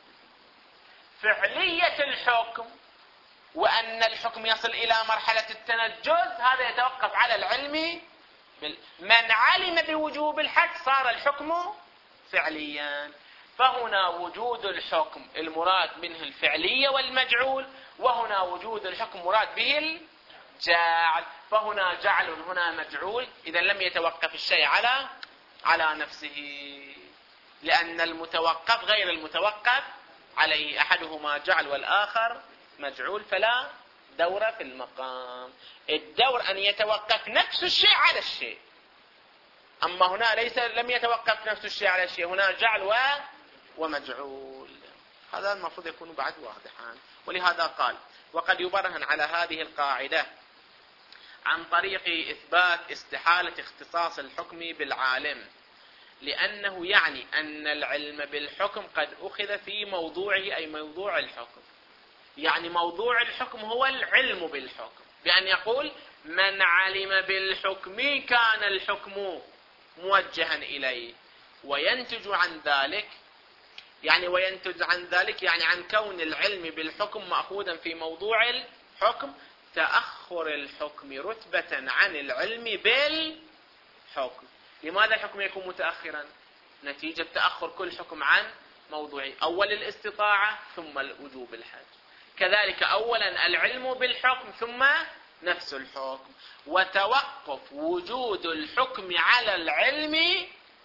فعلية الحكم وأن الحكم يصل إلى مرحلة التنجز، هذا يتوقف على العلم بال... من علم بوجوب الحج صار الحكم فعليا. فهنا وجود الحكم المراد منه الفعلية والمجعول، وهنا وجود الحكم مراد به الجاعل، فهنا جعل هنا مجعول، إذا لم يتوقف الشيء على على نفسه، لأن المتوقف غير المتوقف عليه، أحدهما جعل والآخر مجعول، فلا دور في المقام. الدور أن يتوقف نفس الشيء على الشيء، أما هنا ليس لم يتوقف نفس الشيء على الشيء، هنا جعل و ومجعول. هذا المفروض يكون بعد واضحا. ولهذا قال: وقد يبرهن على هذه القاعدة عن طريق إثبات استحالة اختصاص الحكم بالعالم، لأنه يعني أن العلم بالحكم قد أخذ في موضوعه، أي موضوع الحكم، يعني موضوع الحكم هو العلم بالحكم، بأن يقول: من علم بالحكم كان الحكم موجها إليه، وينتج عن ذلك يعني وينتج عن ذلك يعني عن كون العلم بالحكم مأخوذا في موضوع الحكم تأخر الحكم رتبة عن العلم بالحكم. لماذا الحكم يكون متأخرا؟ نتيجة تأخر كل حكم عن موضوعه، أول الاستطاعة ثم وجوب الحج، كذلك أولا العلم بالحكم ثم نفس الحكم، وتوقف وجود الحكم على العلم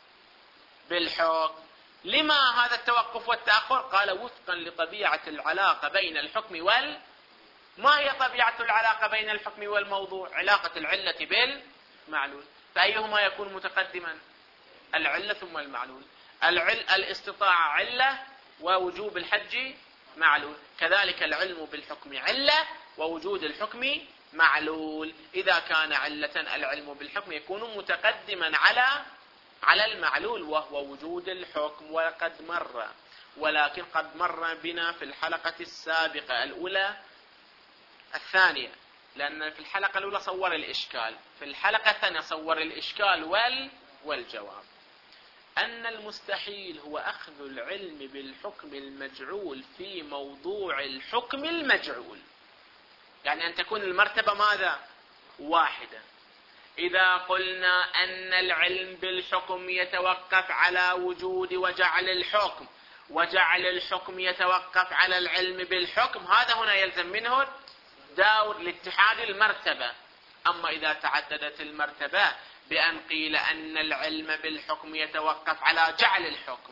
بالحكم. لما هذا التوقف والتأخر؟ قال: وفقا لطبيعة العلاقة بين الحكم وال ما هي طبيعة العلاقة بين الحكم والموضوع؟ علاقة العلة بالمعلول، فأيهما يكون متقدما؟ العلة ثم المعلول. العل... الاستطاعة علة ووجوب الحج معلول، كذلك العلم بالحكم علة ووجود الحكم معلول. إذا كان علة العلم بالحكم يكون متقدما على على المعلول وهو وجود الحكم. وقد مر ولكن قد مر بنا في الحلقة السابقة الأولى الثانية، لأن في الحلقة الأولى صور الإشكال، في الحلقة الثانية صور الإشكال وال والجواب، أن المستحيل هو أخذ العلم بالحكم المجعول في موضوع الحكم المجعول، يعني أن تكون المرتبة ماذا؟ واحدة. إذا قلنا أن العلم بالحكم يتوقف على وجود وجعل الحكم، وجعل الحكم يتوقف على العلم بالحكم، هذا هنا يلزم منه دور لاتحاد المرتبة. أما إذا تعددت المرتبة بأن قيل أن العلم بالحكم يتوقف على جعل الحكم،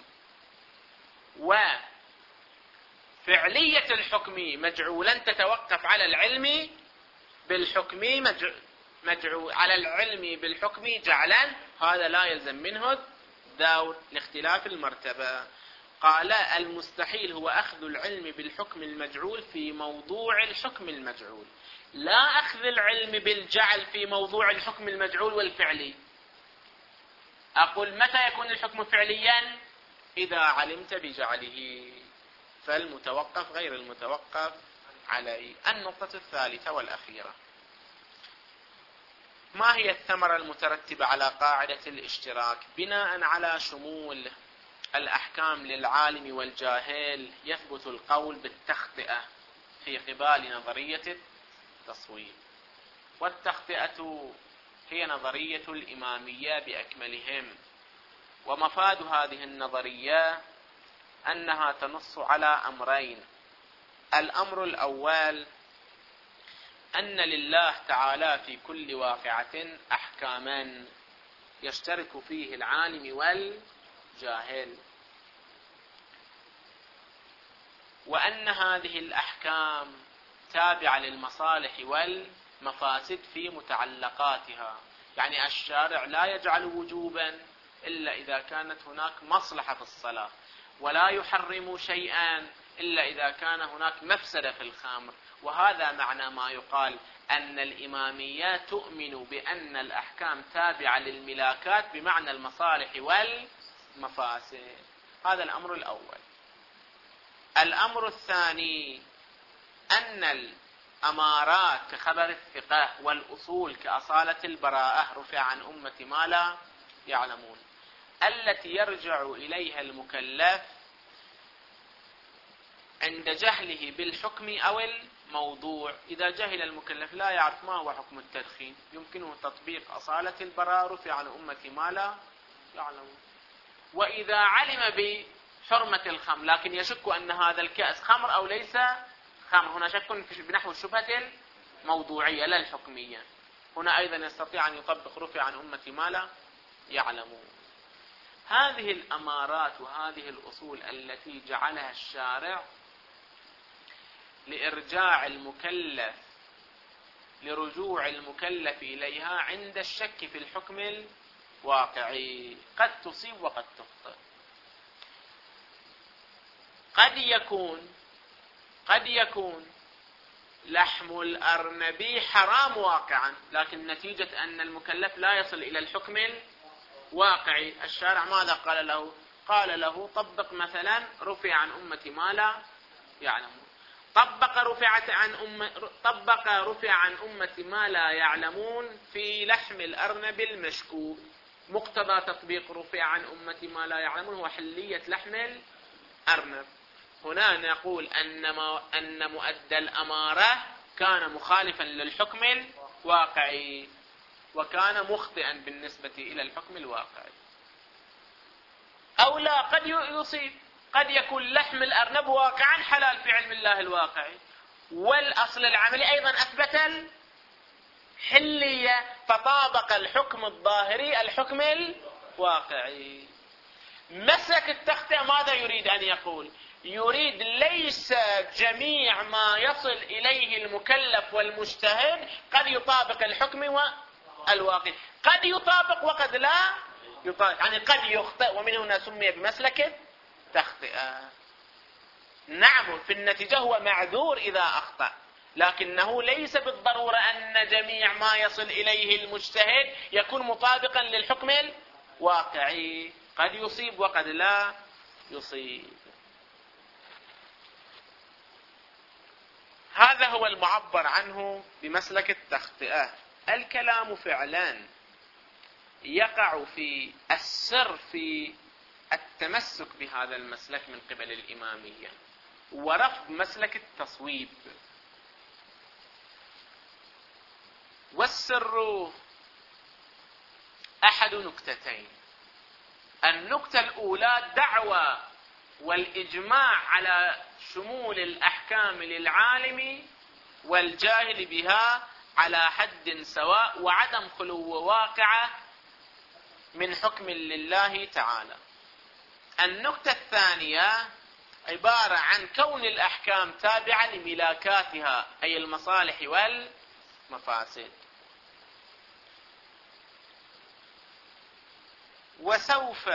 وفعلية الحكم مجعولا تتوقف على العلم بالحكم مجعول على العلم بالحكم جعلا، هذا لا يلزم منه دور لاختلاف المرتبة. قال: المستحيل هو أخذ العلم بالحكم المجعول في موضوع الحكم المجعول، لا أخذ العلم بالجعل في موضوع الحكم المجعول والفعلي. أقول: متى يكون الحكم فعليا؟ إذا علمت بجعله، فالمتوقف غير المتوقف عليه. النقطة الثالثة والأخيرة: ما هي الثمرة المترتبة على قاعدة الاشتراك؟ بناء على شمول الأحكام للعالم والجاهل يثبت القول بالتخطئة في قبال نظرية التصويب. والتخطئة هي نظرية الإمامية بأكملهم، ومفاد هذه النظرية أنها تنص على أمرين: الأمر الأول أن لله تعالى في كل واقعة أحكاما يشترك فيه العالم والجاهل، وأن هذه الأحكام تابعة للمصالح والمفاسد في متعلقاتها. يعني الشارع لا يجعل وجوبا إلا إذا كانت هناك مصلحة في الصلاة، ولا يحرم شيئا إلا إذا كان هناك مفسدة في الخمر. وهذا معنى ما يقال أن الإمامية تؤمن بأن الأحكام تابعة للملاكات بمعنى المصالح والمفاسد. هذا الأمر الأول. الأمر الثاني أن الأمارات كخبر الثقة والأصول كأصالة البراءة رفع عن أمة ما لا يعلمون، التي يرجع إليها المكلف عند جهله بالحكم أو الموضوع. إذا جهل المكلف لا يعرف ما هو حكم التدخين، يمكنه تطبيق أصالة البراءة رفع عن أمة ما لا يعلمون. وإذا علم بحرمة الخمر لكن يشك أن هذا الكأس خمر أو ليس خمر، هنا شك بنحو الشبهة الموضوعية لا الحكمية، هنا أيضا يستطيع أن يطبق رفع عن أمة ما لا يعلمون. هذه الأمارات وهذه الأصول التي جعلها الشارع لإرجاع المكلف لرجوع المكلف إليها عند الشك في الحكم الواقعي، قد تصيب وقد تخطئ. قد يكون قد يكون لحم الأرنب حرام واقعا، لكن نتيجة أن المكلف لا يصل إلى الحكم الواقعي، الشارع ماذا قال له؟ قال له طبق مثلا رفع عن أمة ما لا يعلمون. طبق رفعت عن أم طبق رفع عن أمة ما لا يعلمون في لحم الأرنب المشكوك. مقتضى تطبيق رفع عن أمة ما لا يعلمون هو حلية لحم الأرنب. هنا نقول أن أن مؤدى الأمارة كان مخالفا للحكم الواقعي وكان مخطئا بالنسبة إلى الحكم الواقعي. أو لا، قد يصيب، قد يكون لحم الأرنب واقعا حلال في علم الله الواقعي، والأصل العملي أيضا أثبت الحلية، فطابق الحكم الظاهري الحكم الواقعي. مسلك التخطئة ماذا يريد أن يقول؟ يريد ليس جميع ما يصل إليه المكلف والمجتهد قد يطابق الحكم والواقع، قد يطابق وقد لا يطابق، يعني قد يخطئ، ومن هنا سمي بمسلك التخطئة. نعم في النتيجة هو معذور إذا أخطأ، لكنه ليس بالضرورة أن جميع ما يصل إليه المجتهد يكون مطابقا للحكم الواقعي، قد يصيب وقد لا يصيب. هذا هو المعبر عنه بمسلك التخطئة. الكلام فعلا يقع في السر في التمسك بهذا المسلك من قبل الإمامية ورفض مسلك التصويب. والسر أحد نكتتين. النكتة الأولى دعوى والإجماع على شمول الأحكام للعالم والجاهل بها على حد سواء وعدم خلو واقعة من حكم لله تعالى. النكتة الثانية عبارة عن كون الأحكام تابعة لملاكاتها أي المصالح والمفاسد. وسوف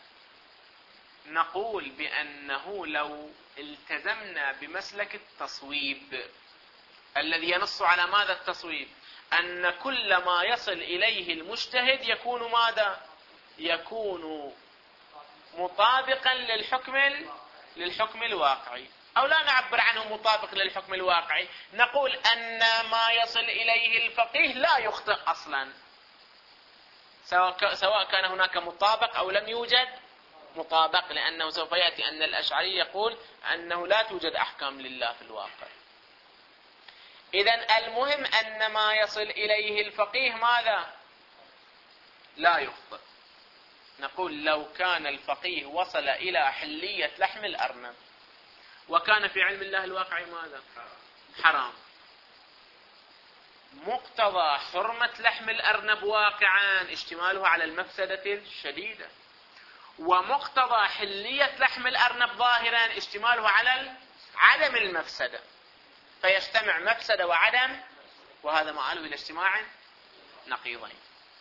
نقول بأنه لو التزمنا بمسلك التصويب الذي ينص على ماذا التصويب؟ أن كل ما يصل إليه المجتهد يكون ماذا؟ يكون مطابقا للحكم للحكم الواقعي، أو لا نعبر عنه مطابق للحكم الواقعي، نقول أن ما يصل إليه الفقيه لا يخطئ أصلا، سواء كان هناك مطابق أو لم يوجد مطابق، لأنه سوف يأتي أن الأشعري يقول أنه لا توجد أحكام لله في الواقع. إذن المهم أن ما يصل إليه الفقيه ماذا؟ لا يخطئ. نقول لو كان الفقيه وصل إلى حلية لحم الأرنب وكان في علم الله الواقع ماذا؟ حرام. مقتضى حرمة لحم الأرنب واقعا اشتماله على المفسدة الشديدة، ومقتضى حلية لحم الأرنب ظاهرا اشتماله على عدم المفسدة، فيجتمع مفسدة وعدم، وهذا مآله إلى اجتماع نقيضين.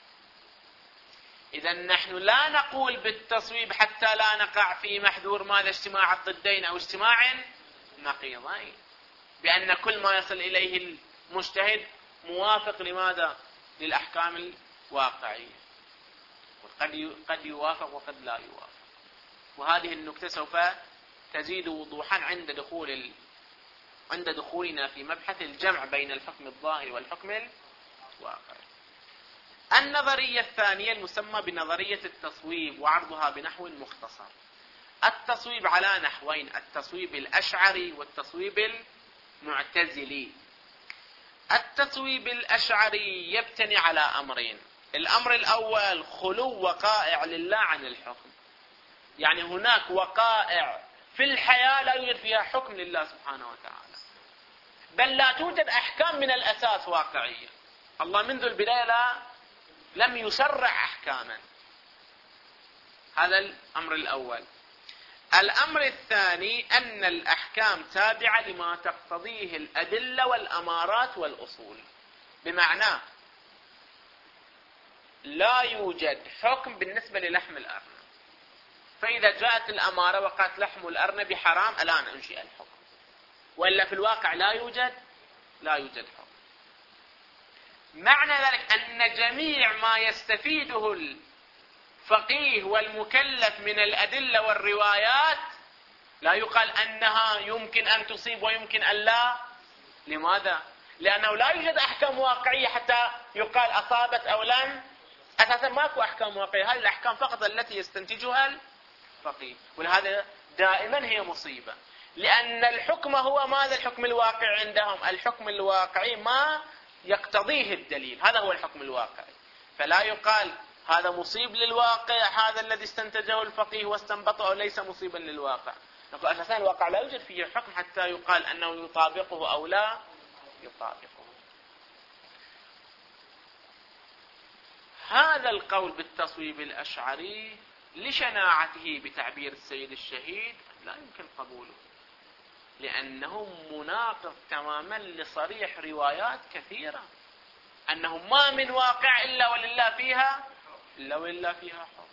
إذا نحن لا نقول بالتصويب حتى لا نقع في محذور ماذا اجتماع الضدين أو اجتماع نقيضين، بأن كل ما يصل إليه المجتهد موافق لماذا؟ للأحكام الواقعية، وقد قد يوافق وقد لا يوافق. وهذه النكتة سوف تزيد وضوحا عند دخول ال... عند دخولنا في مبحث الجمع بين الحكم الظاهر والحكم الواقعي. النظرية الثانية المسمى بنظرية التصويب، وعرضها بنحو مختصر. التصويب على نحوين: التصويب الأشعري والتصويب المعتزلي. التصويب الأشعري يبتني على أمرين: الأمر الأول خلو وقائع لله عن الحكم، يعني هناك وقائع في الحياة لا يوجد فيها حكم لله سبحانه وتعالى، بل لا توجد أحكام من الأساس واقعية. الله منذ البداية لا لم يشرع أحكاما. هذا الأمر الأول. الأمر الثاني أن الأحكام تابعة لما تقتضيه الأدلة والأمارات والأصول، بمعنى لا يوجد حكم بالنسبة للحم الأرنب، فإذا جاءت الأمارة وقالت لحم الأرنب حرام الآن أنشئ الحكم، وإلا في الواقع لا يوجد لا يوجد حكم. معنى ذلك أن جميع ما يستفيده الفقيه والمكلف من الأدلة والروايات لا يقال أنها يمكن أن تصيب ويمكن أن لا. لماذا؟ لأنه لا يوجد أحكام واقعية حتى يقال أصابت أو لم. أساسا ماكو أحكام واقعية، هذه الأحكام فقط التي يستنتجها الفقيه، ولهذا دائما هي مصيبة، لأن الحكم هو ماذا؟ الحكم الواقع عندهم. الحكم الواقعي ما يقتضيه الدليل، هذا هو الحكم الواقعي. فلا يقال هذا مصيب للواقع، هذا الذي استنتجه الفقيه واستنبطه ليس مصيبا للواقع. نقول أساسا الواقع لا يوجد فيه حكم حتى يقال أنه يطابقه أو لا يطابقه. هذا القول بالتصويب الأشعري لشناعته بتعبير السيد الشهيد لا يمكن قبوله، لأنه مناقض تماما لصريح روايات كثيرة أنه ما من واقع إلا ولله فيها إلا ولله فيها حكم.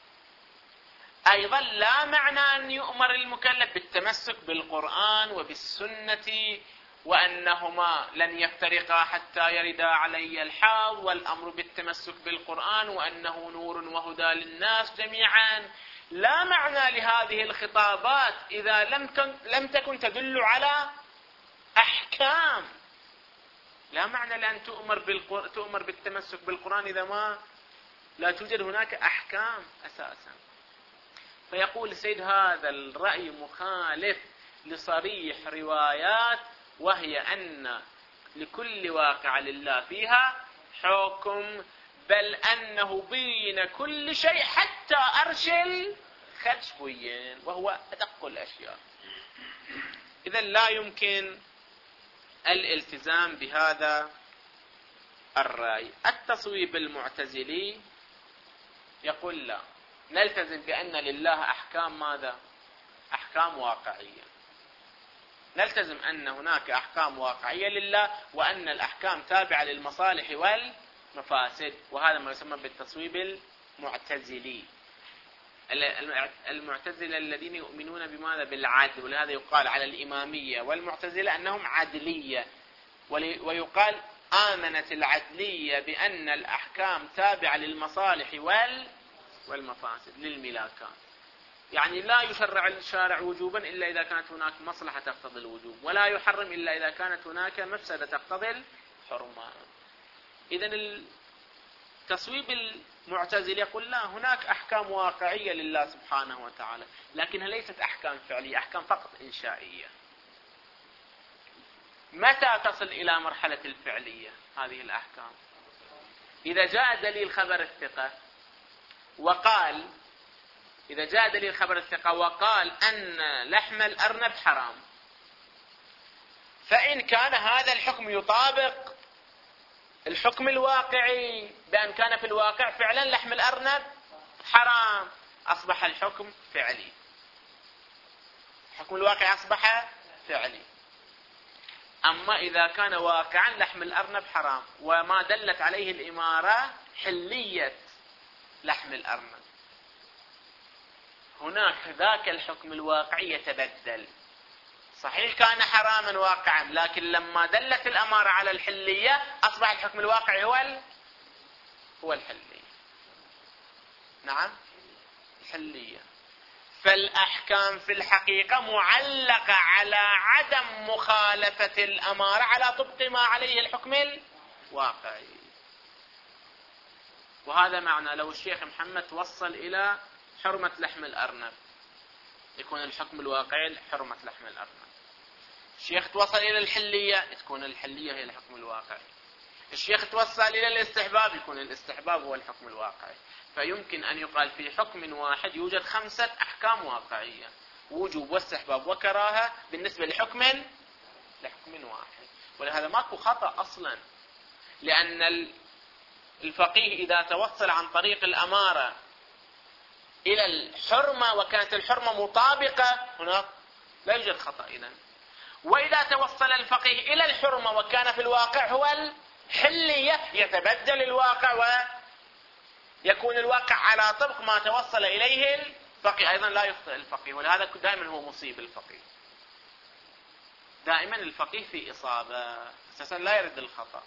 أيضا لا معنى أن يؤمر المكلف بالتمسك بالقرآن وبالسنة وأنهما لن يفترقا حتى يردا علي الحوض، والأمر بالتمسك بالقرآن وأنه نور وهدى للناس جميعا. لا معنى لهذه الخطابات إذا لم لم تكن تدل على أحكام. لا معنى لأن تؤمر بالقر... تؤمر بالتمسك بالقرآن إذا ما لا توجد هناك أحكام أساسا. فيقول السيد هذا الرأي مخالف لصريح روايات، وهي أن لكل واقع لله فيها حكم، بل أنه بين كل شيء حتى أرشل خشبين، وهو أدق الأشياء. إذن لا يمكن الالتزام بهذا الرأي. التصويب المعتزلي يقول لا، نلتزم بأن لله أحكام ماذا؟ أحكام واقعية. نلتزم أن هناك أحكام واقعية لله، وأن الأحكام تابعة للمصالح والمفاسد، وهذا ما يسمى بالتصويب المعتزلي. المعتزلة الذين يؤمنون بماذا؟ بالعدل، ولهذا يقال على الإمامية والمعتزلة أنهم عدلية، ويقال آمنت العدلية بأن الأحكام تابعة للمصالح والمفاسد للملاكات، يعني لا يشرع الشارع وجوبا إلا إذا كانت هناك مصلحة تقتضي الوجوب، ولا يحرم إلا إذا كانت هناك مفسدة تقتضي الحرمة. إذن التصويب المعتزلي يقول لا، هناك أحكام واقعية لله سبحانه وتعالى، لكنها ليست أحكام فعلية، أحكام فقط إنشائية. متى تصل إلى مرحلة الفعلية هذه الأحكام؟ إذا جاء دليل خبر الثقة وقال إذا جاء دليل خبر الثقة وقال أن لحم الأرنب حرام، فإن كان هذا الحكم يطابق الحكم الواقعي بأن كان في الواقع فعلا لحم الأرنب حرام، أصبح الحكم فعلي. الحكم الواقعي أصبح فعلي. أما إذا كان واقعا لحم الأرنب حرام وما دلت عليه الإمارة حلية لحم الأرنب، هناك ذاك الحكم الواقعي يتبدل. صحيح كان حراما واقعا، لكن لما دلت الأمارة على الحلية أصبح الحكم الواقعي هو ال... هو الحلية. نعم، الحلية. فالأحكام في الحقيقة معلقة على عدم مخالفة الأمارة على طبق ما عليه الحكم الواقعي. وهذا معنى لو الشيخ محمد توصل إلى حرمة لحم الأرنب يكون الحكم الواقعي حرمة لحم الأرنب. الشيخ توصل إلى الحلية تكون الحلية هي الحكم الواقعي. الشيخ توصل إلى الاستحباب يكون الاستحباب هو الحكم الواقعي. فيمكن أن يقال في حكم واحد يوجد خمسة أحكام واقعية: وجوب واستحباب وكراهة بالنسبة لحكم لحكم واحد. ولهذا ماكو خطأ أصلا، لأن الفقيه إذا توصل عن طريق الأمارة إلى الحرمة وكانت الحرمة مطابقة هناك لا يوجد خطأ إذن. وإذا توصل الفقيه إلى الحرمة وكان في الواقع هو الحلية يتبدل الواقع ويكون الواقع على طبق ما توصل إليه الفقيه. أيضا لا يخطئ الفقيه، ولهذا دائما هو مصيب الفقيه. دائما الفقيه في إصابة، أساسا لا يرد الخطأ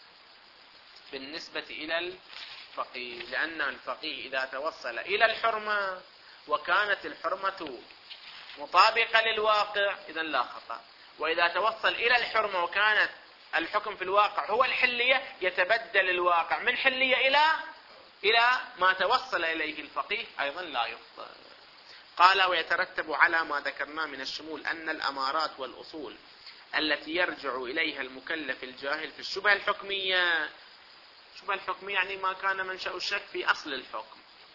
بالنسبة إلى الفقيه، لأن الفقيه إذا توصل إلى الحرمة وكانت الحرمة مطابقة للواقع إذن لا خطأ. وإذا توصل إلى الحرمة وكانت الحكم في الواقع هو الحلية يتبدل الواقع من حلية إلى إلى ما توصل إليه الفقيه أيضا لا يخطئ. قال: ويترتب على ما ذكرنا من الشمول أن الأمارات والأصول التي يرجع إليها المكلف الجاهل في الشبهة الحكمية. الشبهة الحكمية يعني ما كان منشأ الشك في أصل الحكم،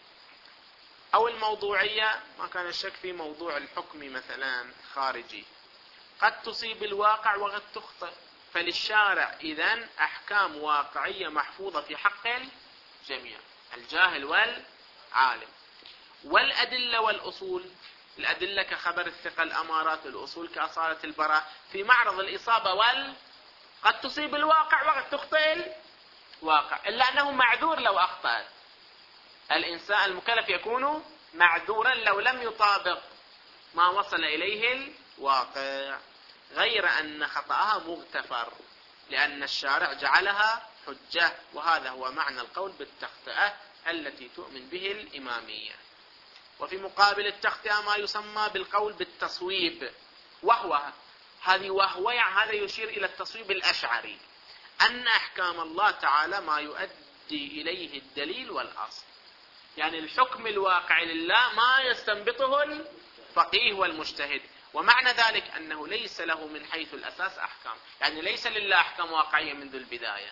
أو الموضوعية ما كان الشك في موضوع الحكم مثلا خارجي، قد تصيب الواقع وقد تخطئ. فللشارع إذن أحكام واقعية محفوظة في حق الجميع، الجاهل والعالم. والأدلة والأصول، الأدلة كخبر الثقة، الأمارات، الأصول كأصالة البراءة في معرض الإصابة وال قد تصيب الواقع وقد تخطئ الواقع، إلا أنه معذور لو أخطأت. الإنسان المكلف يكون معذورا لو لم يطابق ما وصل إليه الواقع، غير أن خطأها مغتفر لأن الشارع جعلها حجة. وهذا هو معنى القول بالتخطئة التي تؤمن به الإمامية. وفي مقابل التخطئة ما يسمى بالقول بالتصويب، وهو هذه وهو يعني هذا يشير إلى التصويب الأشعري، أن أحكام الله تعالى ما يؤدي إليه الدليل والأصل. يعني الحكم الواقع لله ما يستنبطه الفقيه والمجتهد. ومعنى ذلك أنه ليس له من حيث الأساس أحكام، يعني ليس لله أحكام واقعية منذ البداية،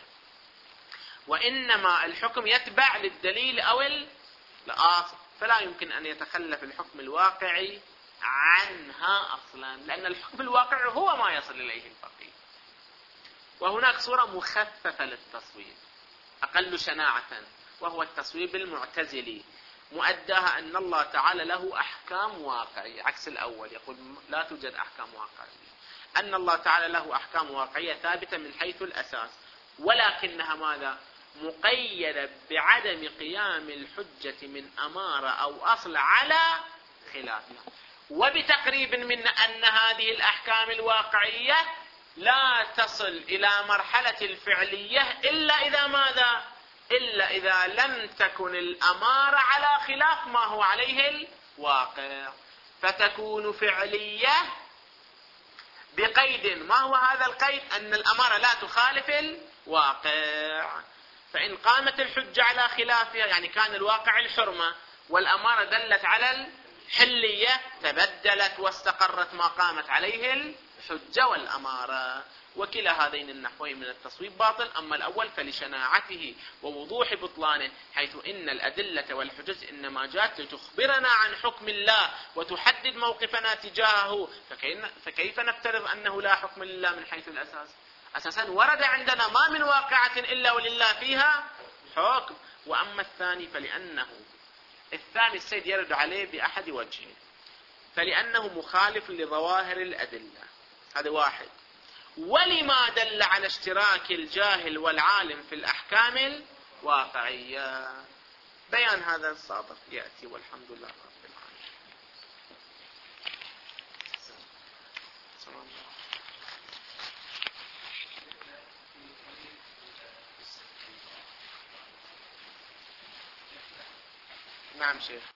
وإنما الحكم يتبع للدليل أو الأصل، فلا يمكن أن يتخلف الحكم الواقعي عنها أصلا، لأن الحكم الواقعي هو ما يصل إليه الفقيه. وهناك صورة مخففة للتصويب أقل شناعة، وهو التصويب المعتزلي، مؤداها أن الله تعالى له أحكام واقعية، عكس الأول يقول لا توجد أحكام واقعية. أن الله تعالى له أحكام واقعية ثابتة من حيث الأساس، ولكنها ماذا؟ مقيدة بعدم قيام الحجة من أمارة أو أصل على خلافها. وبتقريب من أن هذه الأحكام الواقعية لا تصل إلى مرحلة الفعلية إلا إذا ماذا؟ إلا إذا لم تكن الأمارة على خلاف ما هو عليه الواقع، فتكون فعلية بقيد. ما هو هذا القيد؟ أن الأمارة لا تخالف الواقع. فإن قامت الحجة على خلافها، يعني كان الواقع الحرمة والأمارة دلت على الحلية، تبدلت واستقرت ما قامت عليه الحجة والأمارة. وكلا هذين النحوين من التصويب باطل. أما الأول فلشناعته ووضوح بطلانه، حيث إن الأدلة والحجج إنما جاءت لتخبرنا عن حكم الله وتحدد موقفنا تجاهه، فكيف نفترض أنه لا حكم لله من حيث الأساس؟ أساسا ورد عندنا ما من واقعة إلا ولله فيها حكم. وأما الثاني فلأنه الثاني السيد يرد عليه بأحد وجهين، فلأنه مخالف لظواهر الأدلة، هذا واحد. ولما دل على اشتراك الجاهل والعالم في الأحكام الواقعية. بيان هذا السابق يأتي، والحمد لله رب العالمين. نعم شيخ.